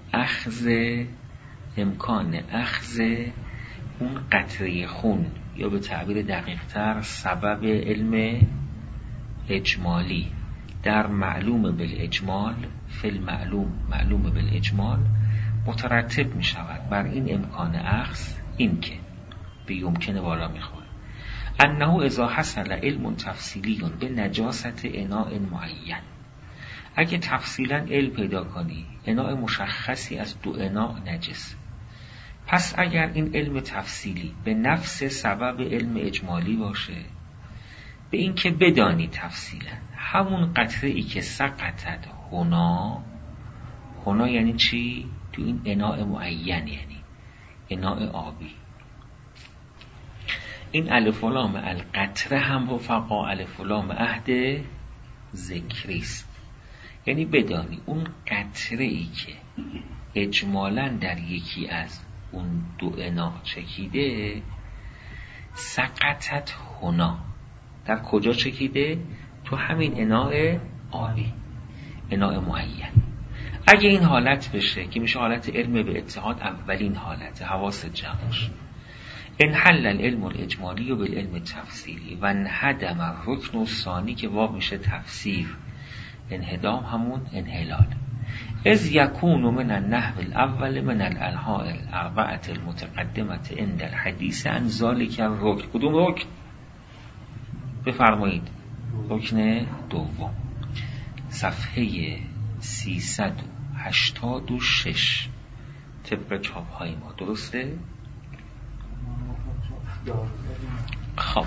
اخذ اون قطره خون، یا به تعبیر دقیق تر سبب علم اجمالی در معلوم بالاجمال، فی المعلوم معلوم بالاجمال، مترتب می شود بر این امکان اخذ، این که به یمکنه بالا می خوره انه اذا حصل علم تفصیلی به نجاست اناء معین، اگه تفصیلا علم پیدا کنی اناء مشخصی از دو اناء نجس، پس اگر این علم تفصیلی به نفس سبب علم اجمالی باشه، به این که بدانی تفصیلا همون قطره ای که سقطت هنا یعنی چی؟ تو این اناء معین، یعنی اناء آبی. این الف و لام القطره هم رفقا الف و لام عهد ذکری است، یعنی بدانی اون قطره ای که اجمالا در یکی از اون دو انا چکیده، سقطت هنا، در کجا چکیده؟ تو همین اناء آبی، اناء معین. اگه این حالت بشه که میشه حالت علم به اتحاد، اولین حالت حواس جمعش، انحل العلم الاجمالی و بالعلم تفصیلی و انهدم الرکن الثانی که واو میشه تفسیر، انهدام همون انحلال. از یکون من النحو الاول من الانحاء الاربعه المتقدمه عند الحدیث عن ذلك الرکن. کدوم رکن؟ بفرمایید. رکن دوم، صفحه 386 طبق چاپ های ما، درسته؟ خب،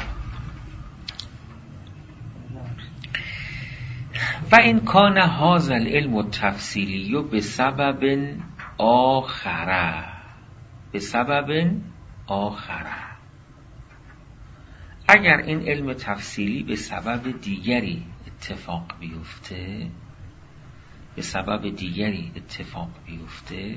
و این کان هذا العلم التفصیلی به سبب آخره، اگر این علم تفصیلی به سبب دیگری اتفاق بیفته،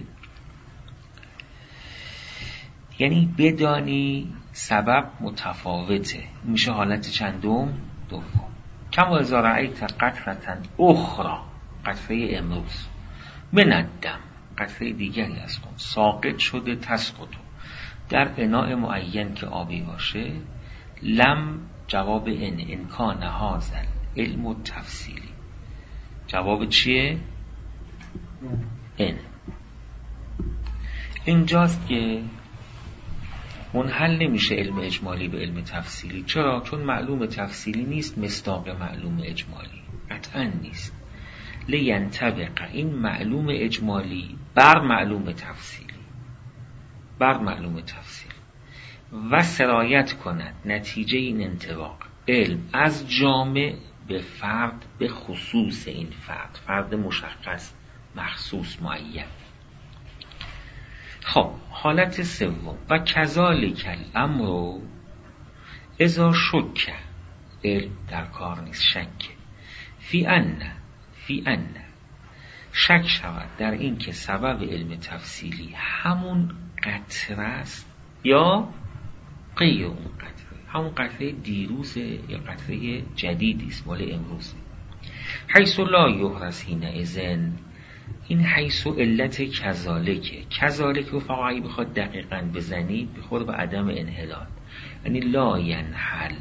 یعنی بدانی سبب متفاوته، میشه حالت چندم؟ دوم. کما اذا رأیت قطرة اخرى، قطره امروز، من الدم، قطره دیگری از خون، ساقط شده تسقط در اناء معین که آبی باشه، لم جواب ان کان هذا علم التفصیلی. جواب چیه؟ ان. اینجاست که منحل نمیشه علم اجمالی به علم تفصیلی. چرا؟ چون معلوم تفصیلی نیست مصداق معلوم اجمالی، قطعا نیست. لینطبق این معلوم اجمالی بر معلوم تفصیلی و سرایت کند نتیجه این انطباق علم از جامع به فرد، به خصوص این فرد مشخص، مخصوص، معین. خب، حالت سوم، و کذالک الامر اذا شک، علم در کار نیست، شک فی ان شک شود در این که سبب علم تفصیلی همون قطره است یا غیر اون قطره، همون قطره دیروزه یا قطره جدیدی است، مال امروزه. حیث لا یحرز حینئذ، این حیث و علت کذالک رو فقط اگه بخواد دقیقاً بزنید بخواد به عدم انحلال، یعنی لا ینحل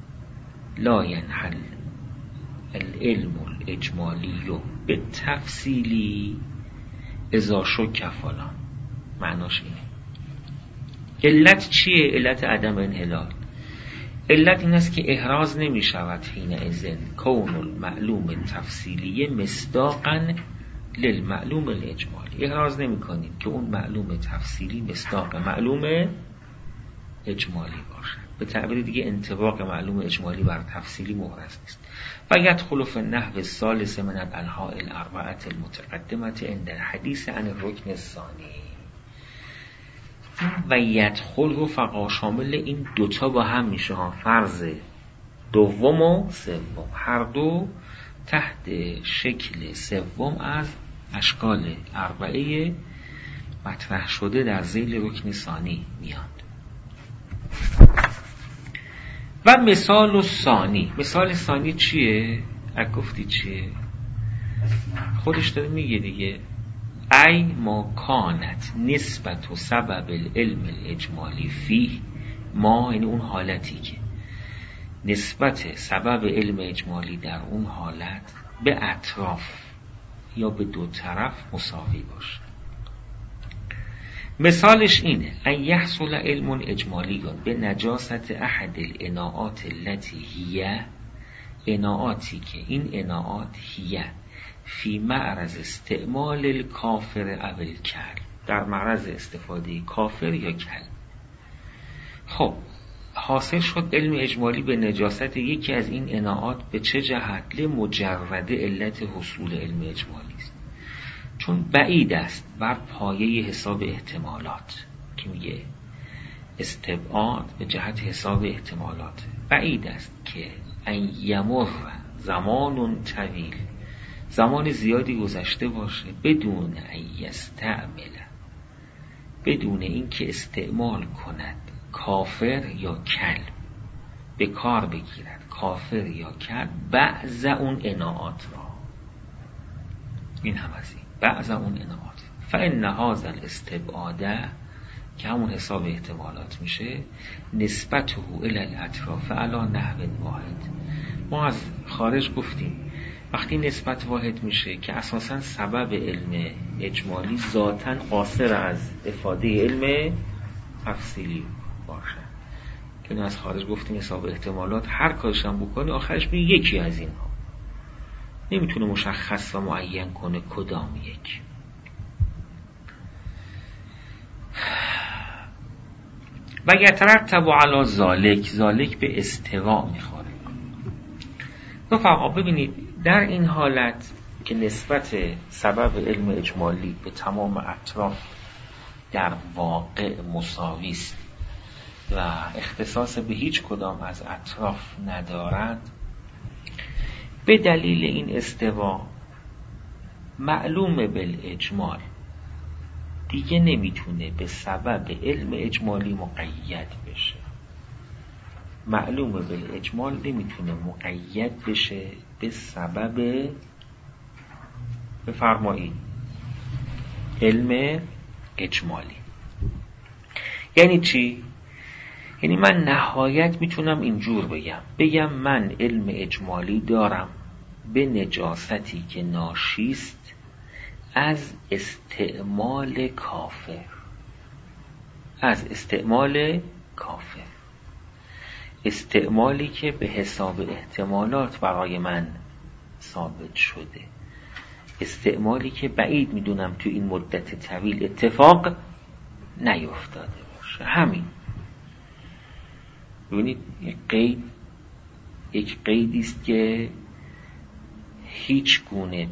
العلم الاجمالی به تفصیلی اذا شک فلان. معناش اینه. علت چیه؟ علت عدم انحلال علت این است که احراز نمی شود حینئذ کون المعلوم تفصیلی مصداقا للمعلوم الاجمالی. احراز نمی کنیم که اون معلوم تفصیلی مصداق معلوم اجمالی باشه. به تعبیر دیگه انطباق معلوم اجمالی بر تفصیلی محرز نیست. و یدخل فی النحو الثالث من الانحاء الاربعه المتقدمه عند الحدیث عن الرکن الثانی. و یدخل و فقا شامل این دوتا با هم میشه ها، فرض دوم و سوم، هر دو تحت شکل سوم از اشکال اربعه مطرح شده در ذیل رکن ثانی میاد. و مثال ثانی، مثال ثانی چیه؟ گفتی چیه؟ خودش داره میگه دیگه، ای ما کانت نسبت و سبب العلم الاجمالی فیه، ما یعنی اون حالتی که نسبت سبب علم اجمالی در اون حالت به اطراف یا به دو طرف مساوی باشه. مثالش اینه، ان یحصل علم اجمالی به نجاست احد الاناعات التي هی، اناعاتی که این اناعات هی فی معرض استعمال الکافر او الکل، در معرض استفاده کافر یا کل. خب حاصل شد علم اجمالی به نجاست یکی از این اناعات به چه جهت؟ لمجرد علت حصول علم اجمالی است، چون بعید است بر پایه حساب احتمالات که میگه استبعاد به جهت حساب احتمالات، بعید است که ان یمر زمان طویل، زمان زیادی گذشته باشه بدون ان یستعمل، بدون اینکه استعمال کند کافر یا کل، به کار بگیرد کافر یا کل بعض اون اناعات را، این هم از این بعض اون اناعات. فإن هذا الاستبعاد که همون حساب احتمالات میشه، نسبته الی الاطراف علی نحو واحد. ما از خارج گفتیم وقتی نسبت واحد میشه که اساساً سبب علم اجمالی ذاتاً قاصر از افاده علم تفصیلی باشه، که از خارج گفتیم حساب احتمالات هر کارش هم بکنی آخرش به یکی از اینها، نمیتونه مشخص و معین کنه کدام یک. و یترتب علی ذالک به استوا میخوره. رفقا ببینید در این حالت که نسبت سبب علم اجمالی به تمام اطراف در واقع مساوی است و اختصاص به هیچ کدام از اطراف ندارد، به دلیل این استوا معلوم بالاجمال دیگه نمیتونه به سبب علم اجمالی مقید بشه. معلوم بالاجمال نمیتونه مقید بشه به سبب، بفرمایید، علم اجمالی. یعنی چی؟ یعنی من نهایت میتونم اینجور بگم من علم اجمالی دارم به نجاستی که ناشیست از استعمال کافر، از استعمال کافر، استعمالی که به حساب احتمالات برای من ثابت شده، استعمالی که بعید میدونم تو این مدت طویل اتفاق نیفتاده باشه. همین. ببینید یک قیدی است که هیچ گونه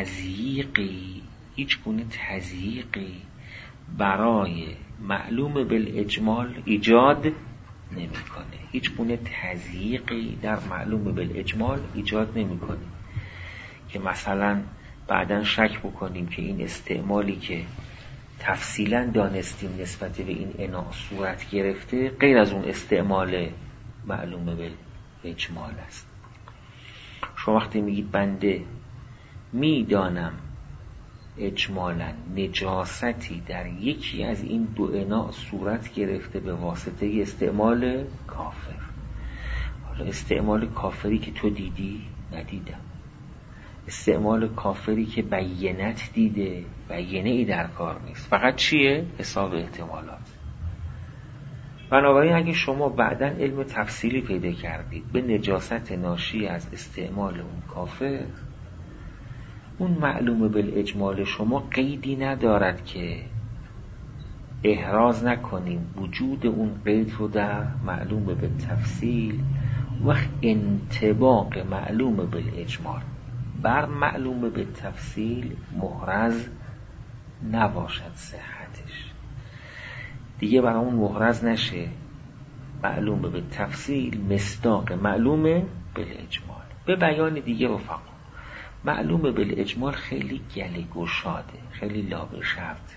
تضییقی برای معلوم بالاجمال ایجاد نمیکنه. هیچ گونه تضییقی در معلوم بالاجمال ایجاد نمیکنه که مثلا بعداً شک بکنیم که این استعمالی که تفصیلاً دانستیم نسبت به این اناع صورت گرفته غیر از اون استعمال معلوم بالاجمال است. شما وقتی میگید بنده میدانم اجمالاً نجاستی در یکی از این دو اناع صورت گرفته به واسطه استعمال کافر، حالا استعمال کافری که تو دیدی ندیدم، استعمال کافری که بینت دیده بینه ای در کار نیست، فقط چیه؟ حساب احتمالات. بنابراین اگه شما بعداً علم تفصیلی پیدا کردید به نجاست ناشی از استعمال اون کافر، اون معلوم بالاجمال شما قیدی ندارد که احراز نکنیم وجود اون قید رو در معلوم بالتفصیل و انطباق معلوم بالاجمال بر معلوم بالتفصیل محرز نباشد صحتش. دیگه برای اون محرز نشه معلوم بالتفصیل مصداق معلوم بالاجمال. به بیان دیگه رفقا، معلوم بالاجمال خیلی گله گشاده، خیلی لابه شرط.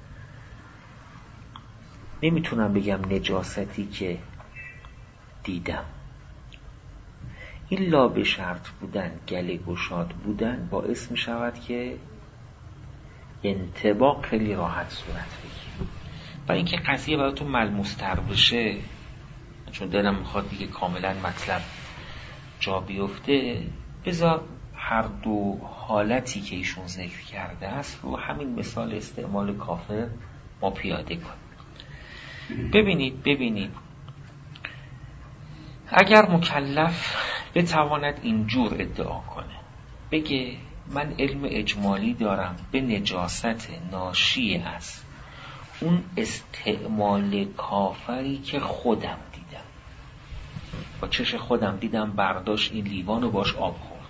نمیتونم بگم نجاستی که دیدم. این لابه شرط بودن، گله گشاد بودن باعث می شود که انطباق خیلی راحت صورت بگیره. و اینکه قضیه براتون ملموس‌تر بشه، چون دلم میخواد دیگه کاملا مطلب جا بیفته، بذار هر دو حالتی که ایشون ذکر کرده است رو همین مثال استعمال کافر ما پیاده کنیم. ببینید اگر مکلف بتواند اینجور ادعا کنه، بگه من علم اجمالی دارم به نجاست ناشی از اون استعمال کافری که خودم دیدم، با چش خودم دیدم برداشت این لیوان رو باش آب خورد.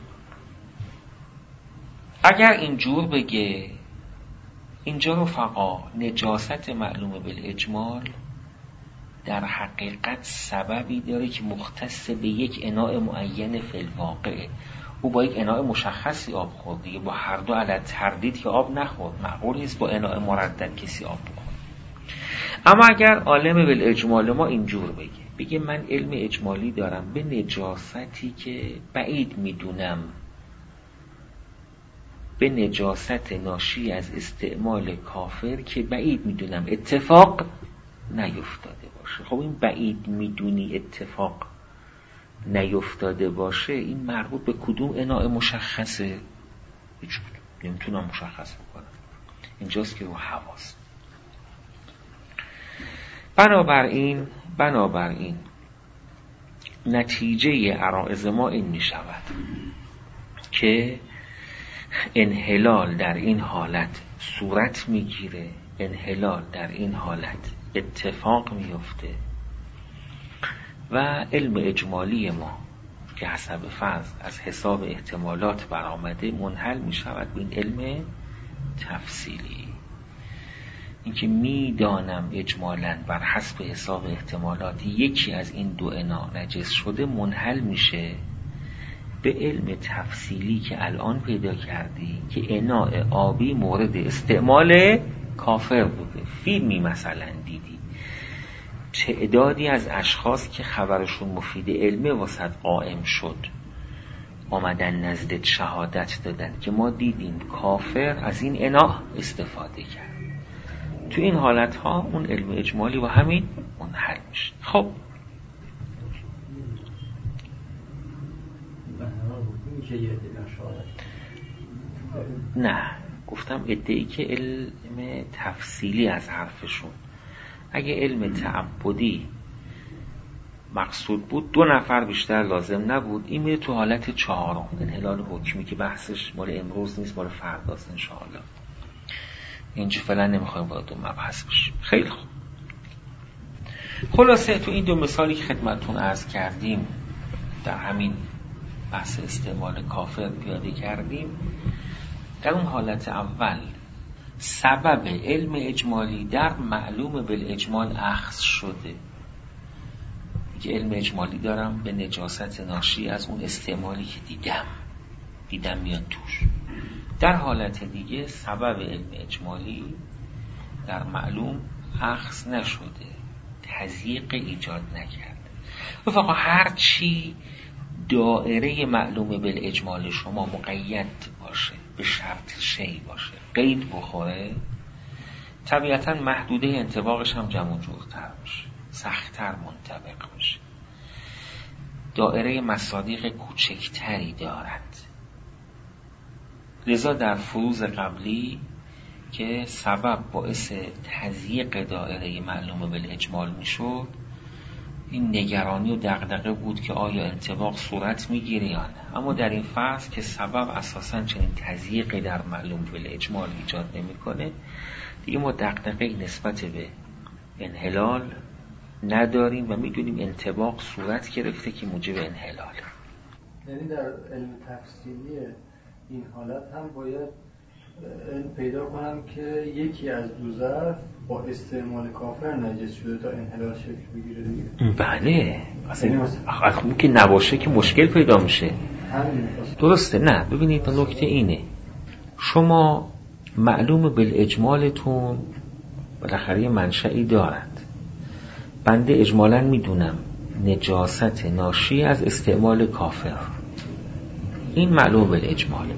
اگر اینجور بگه، اینجا رفقا نجاست معلوم بالاجمال در حقیقت سببی داره که مختص به یک اناء معین فی الواقع. او با یک اناء مشخصی آب خورد دیگه، با هر دو علی تردید که آب نخورد. معقول نیست با اناء مردد کسی آب بخورد. اما اگر عالم بالاجمال ما اینجور بگه من علم اجمالی دارم به نجاستی که بعید میدونم به نجاست ناشی از استعمال کافر که بعید میدونم اتفاق نیفتاده باشه. خب این بعید میدونی اتفاق نیفتاده باشه، این مربوط به کدوم اناء مشخصه؟ هیچ کدوم نمیتونم مشخص بکنم. اینجاست که رو حواس. بنابراین نتیجه عرائض ما این می شود که انحلال در این حالت صورت می گیره، انحلال در این حالت اتفاق می افته و علم اجمالی ما که حسب فرض از حساب احتمالات برآمده منحل می شود به این علم تفصیلی. اینکه میدانم اجمالاً بر حسب حساب احتمالات یکی از این دو انا نجس شده، منحل میشه به علم تفصیلی که الان پیدا کردی که اناء آبی مورد استعمال کافر بوده. فیلمی مثلا دیدی تعدادی از اشخاص که خبرشون مفید علمه واسط قائم شد آمدن نزدت شهادت دادن که ما دیدیم کافر از این اناء استفاده کرد. تو این حالت ها اون علم اجمالی و همین منحل میشه. خب نه، گفتم ادعی که علم تفصیلی از حرفشون. اگه علم تعبدی مقصود بود 2 نفر بیشتر لازم نبود. این میره تو حالت 4 انحلال حکمی که بحثش مال امروز نیست، مال فرداست انشاءالله. اینجا فعلا نمیخوایم وارد اون مبحث بشیم. خیلی خوب. خلاصه تو این 2 مثالی که خدمتتون عرض کردیم در همین بحث استعمال کافر پیاده کردیم، در اون حالت اول سبب علم اجمالی در معلوم بالاجمال اخذ شده که علم اجمالی دارم به نجاست ناشی از اون استعمالی که دیدم میاد توش. در حالت دیگه سبب علم اجمالی در معلوم اخذ نشده، تضییق ایجاد نکرده. رفقا هرچی دائره معلوم بالاجمال شما مقید باشه، به شرط شی باشه، قید بخوره، طبیعتاً محدوده انطباقش هم جمع جورتر باشه، سخت‌تر منطبق باشه، دائره مصادیق کوچکتری دارد. لذا در فروض قبلی که سبب باعث تضییق دائره معلوم بالاجمال میشد، این نگرانی و دغدغه بود که آیا انطباق صورت میگیره یا نه. اما در این فرض که سبب اساساً چنین تضییقی در معلوم بالاجمال ایجاد نمیکنه، دیگه ما دغدغه‌ای نسبت به انحلال نداریم و میدونیم انطباق صورت گرفته که موجب انحلال. یعنی در علم تفصیلی این حالت هم باید علم پیدا کنم که یکی از دو ظرف با استعمال کافر نجس شده تا انحلال شکل بگیره دیگه. بله اصلا که نباشه که مشکل پیدا میشه. درسته. نه ببینید نکته اینه، شما معلوم بالاجمالتون بالاخره منشئی دارد. بنده اجمالاً میدونم نجاست ناشی از استعمال کافر، این معلوم بالاجمال.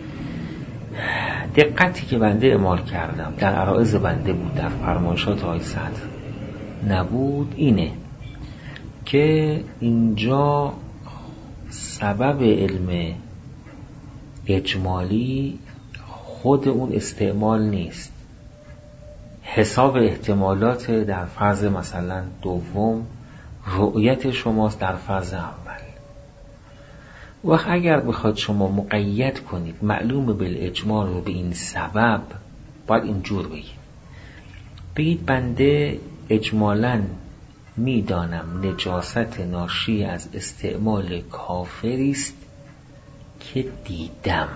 دقتی که بنده اعمال کردم در عرائض بنده بود، در فرمایشات آقای صدر نبود، اینه که اینجا سبب علم اجمالی خود اون استعمال نیست، حساب احتمالات در فرض مثلا دوم، رؤیت شماست در فرض اول. و اگر بخواد شما مقید کنید معلوم بالاجمال رو به این سبب، باید اینجور بگید بنده اجمالاً میدانم نجاست ناشی از استعمال کافری است که دیدم.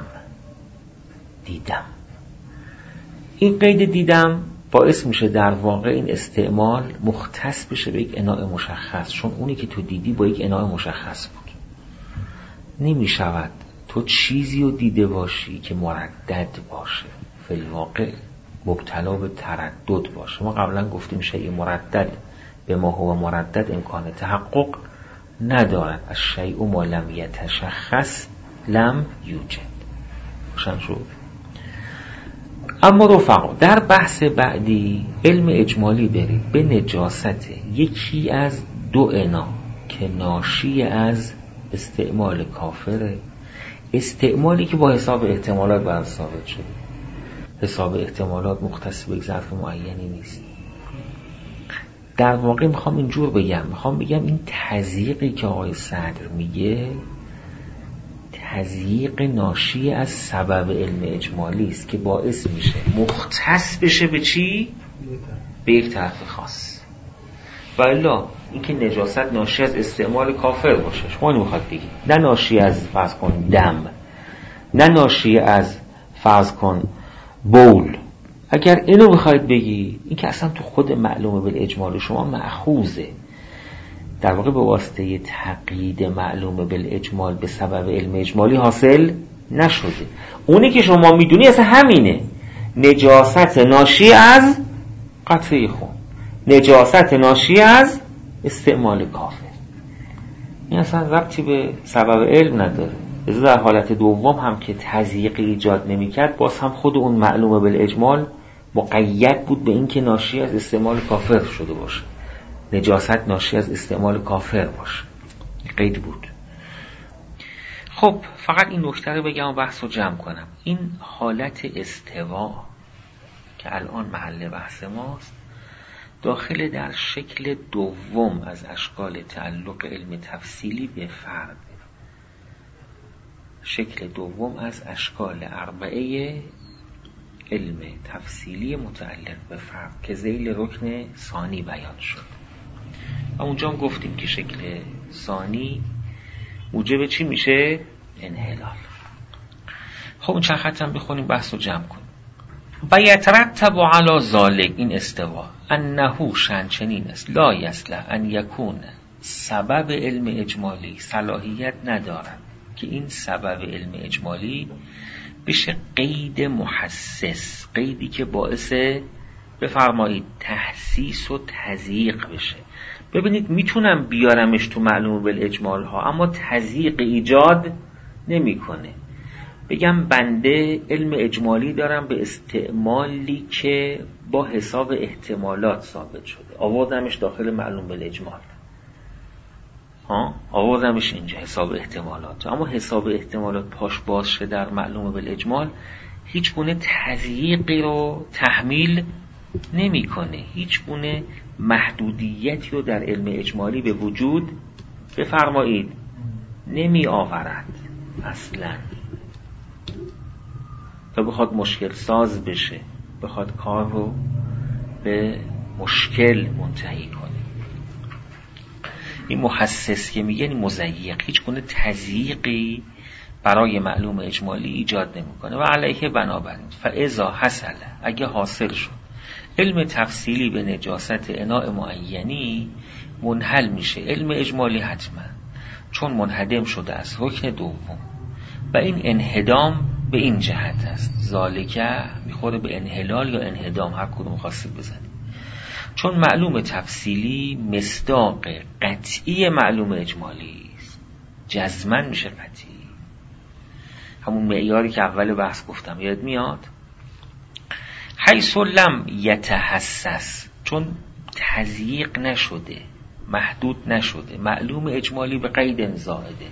این قید دیدم باعث میشه در واقع این استعمال مختص بشه به یک اناء مشخص، چون اونی که تو دیدی با یک اناء مشخص بود. نمیشود تو چیزی رو دیده باشی که مردد باشه، فی الواقع مبتلا به تردد باشه. ما قبلا گفتیم شیء مردد به ما هو مردد امکان تحقق ندارد. الشیء ما لم یتشخص لم یوجد. روشن شد؟ اما رفقا در بحث بعدی علم اجمالی برید به نجاست یکی از دو انا که ناشی از استعمال کافره، استعمالی که با حساب احتمالات بر ثابت شده. حساب احتمالات مختص به یک ظرف معینی نیست. در واقع میخوام اینجور بگم این تضییقی که آقای صدر میگه تضییق ناشی از سبب علم اجمالی است که باعث میشه مختص بشه به چی؟ به یک طرف خاص. والا اینکه نجاست ناشی از استعمال کافر باشه شما نمیخواد بگی، نه ناشی از فرض کن دم، نه ناشی از فرض کن بول. اگر اینو بخواید بگی، این که اصلا تو خود معلومه بالاجمال شما مأخوذه، در واقع به واسطه تقیید معلومه بالاجمال به سبب علم اجمالی حاصل نشده. اونی که شما میدونی اصلا همینه، نجاست ناشی از قطره خون، نجاست ناشی از استعمال کافر. این اصلا ربطی به سبب علم نداره. در حالت دوم هم که تضییق ایجاد نمی‌کرد، باز هم خود اون معلومه بالاجمال مقید بود به این که ناشی از استعمال کافر شده باشه، نجاست ناشی از استعمال کافر باشه. قید بود. خب فقط این نکته رو بگم و بحث رو جمع کنم. این حالت استوا که الان محل بحث ماست داخل در شکل دوم از اشکال تعلق علم تفصیلی به فرد، شکل دوم از اشکال اربعه علم تفصیلی متعلق به فرد که ذیل رکن ثانی بیان شد. و اونجا هم گفتیم که شکل ثانی موجب چی میشه؟ انحلال. خب اون چند خط هم بخونیم بحث رو جمع کنیم. و یترتب علی ذالک، این استوا، انه شنچنین است لا یصلح ان یکون سبب علم اجمالی صلاحیت ندارد که این سبب علم اجمالی بشه قید محسس، قیدی که باعث بفرمایید تحسیس و تضییق بشه. ببینید میتونم بیارمش تو معلوم بالاجمال ها، اما تضییق ایجاد نمیکنه. بگم بنده علم اجمالی دارم به استعمالی که با حساب احتمالات ثابت شده، آوردمش داخل معلوم بالاجمال، آوردمش اینجا حساب احتمالات، اما حساب احتمالات پاش باز شده در معلوم بالاجمال هیچ گونه تضییقی رو تحمیل نمیکنه. هیچ گونه محدودیتی رو در علم اجمالی به وجود بفرمایید نمی آورد اصلا، تا بخواد مشکل ساز بشه، بخواد کار رو به مشکل منتهی کنه. این محسس که میگن این مضیق، هیچ گونه تضییقی برای معلوم اجمالی ایجاد نمیکنه. و علیه بنابراین فاذا حصل، اگه حاصل شد علم تفصیلی به نجاست اناء معینی، منحل میشه علم اجمالی حتما، چون منهدم شده از حکم دوم. و این انهدام به این جهت است، ذالکه میخوره به انحلال یا انهدام، هر کدوم خواستید بزنید. چون معلوم تفصیلی مصداق قطعی معلوم اجمالی است، جزمن میشه قطعی، همون معیاری که اول بحث گفتم یاد میاد. حیث لم یتحسس، چون تضییق نشده، محدود نشده، معلوم اجمالی به قید زائده.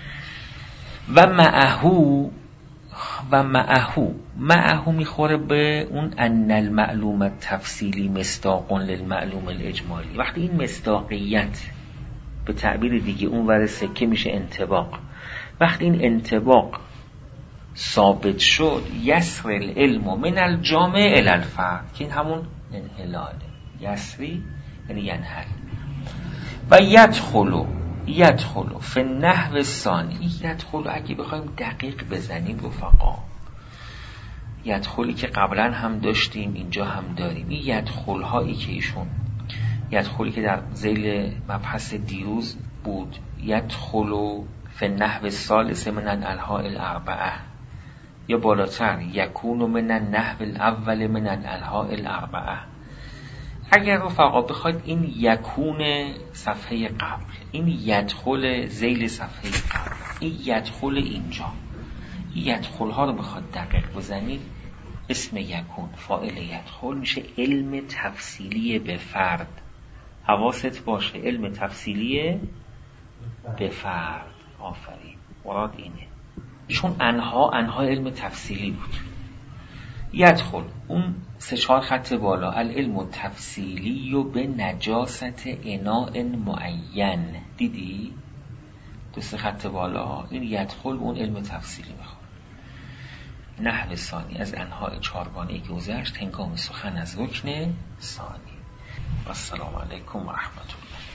و معهو میخوره به اون ان المعلوم التفصیلی مصداق للمعلوم الاجمالی. وقتی این مصداقیت، به تعبیر دیگه اون ور سکه میشه انطباق، وقتی این انطباق ثابت شد، یسر العلم من الجامع الی الفرد، که این همون انحلاله، یسری یعنی ینحل. و یدخلو فی النحو الثانی، یدخلو اگه بخوایم دقیق بزنیم رفقا، یدخلی که قبلا هم داشتیم اینجا هم داریم، این یدخل هایی که ایشون، یدخلی که در ذیل مبحث دیروز بود، یدخلو فی النحو الثالث من الانحاء الاربعه، یا بالاتر یکون من النحو الاول من الانحاء الاربعه. اگر رفقا بخواید این یکون صفحه قبل، این یدخل ذیل صفحه قبل، این یدخل اینجا، این یدخل ها رو بخواید دقیق بزنید، اسم یکون فاعل یدخل میشه علم تفصیلی به فرد. حواست باشه، علم تفصیلی به فرد. آفرین، مراد اینه، چون انها علم تفصیلی بود. یدخل اون 3-4 خط بالا، العلم تفصیلی و به نجاست اناء معین، دیدی؟ 2-3 خط بالا این یدخل اون علم تفصیلی میخواد. نحو ثانی از انواع 4گانه‌ای که گذشت هنگام سخن از رکن ثانی. و السلام علیکم و رحمت الله.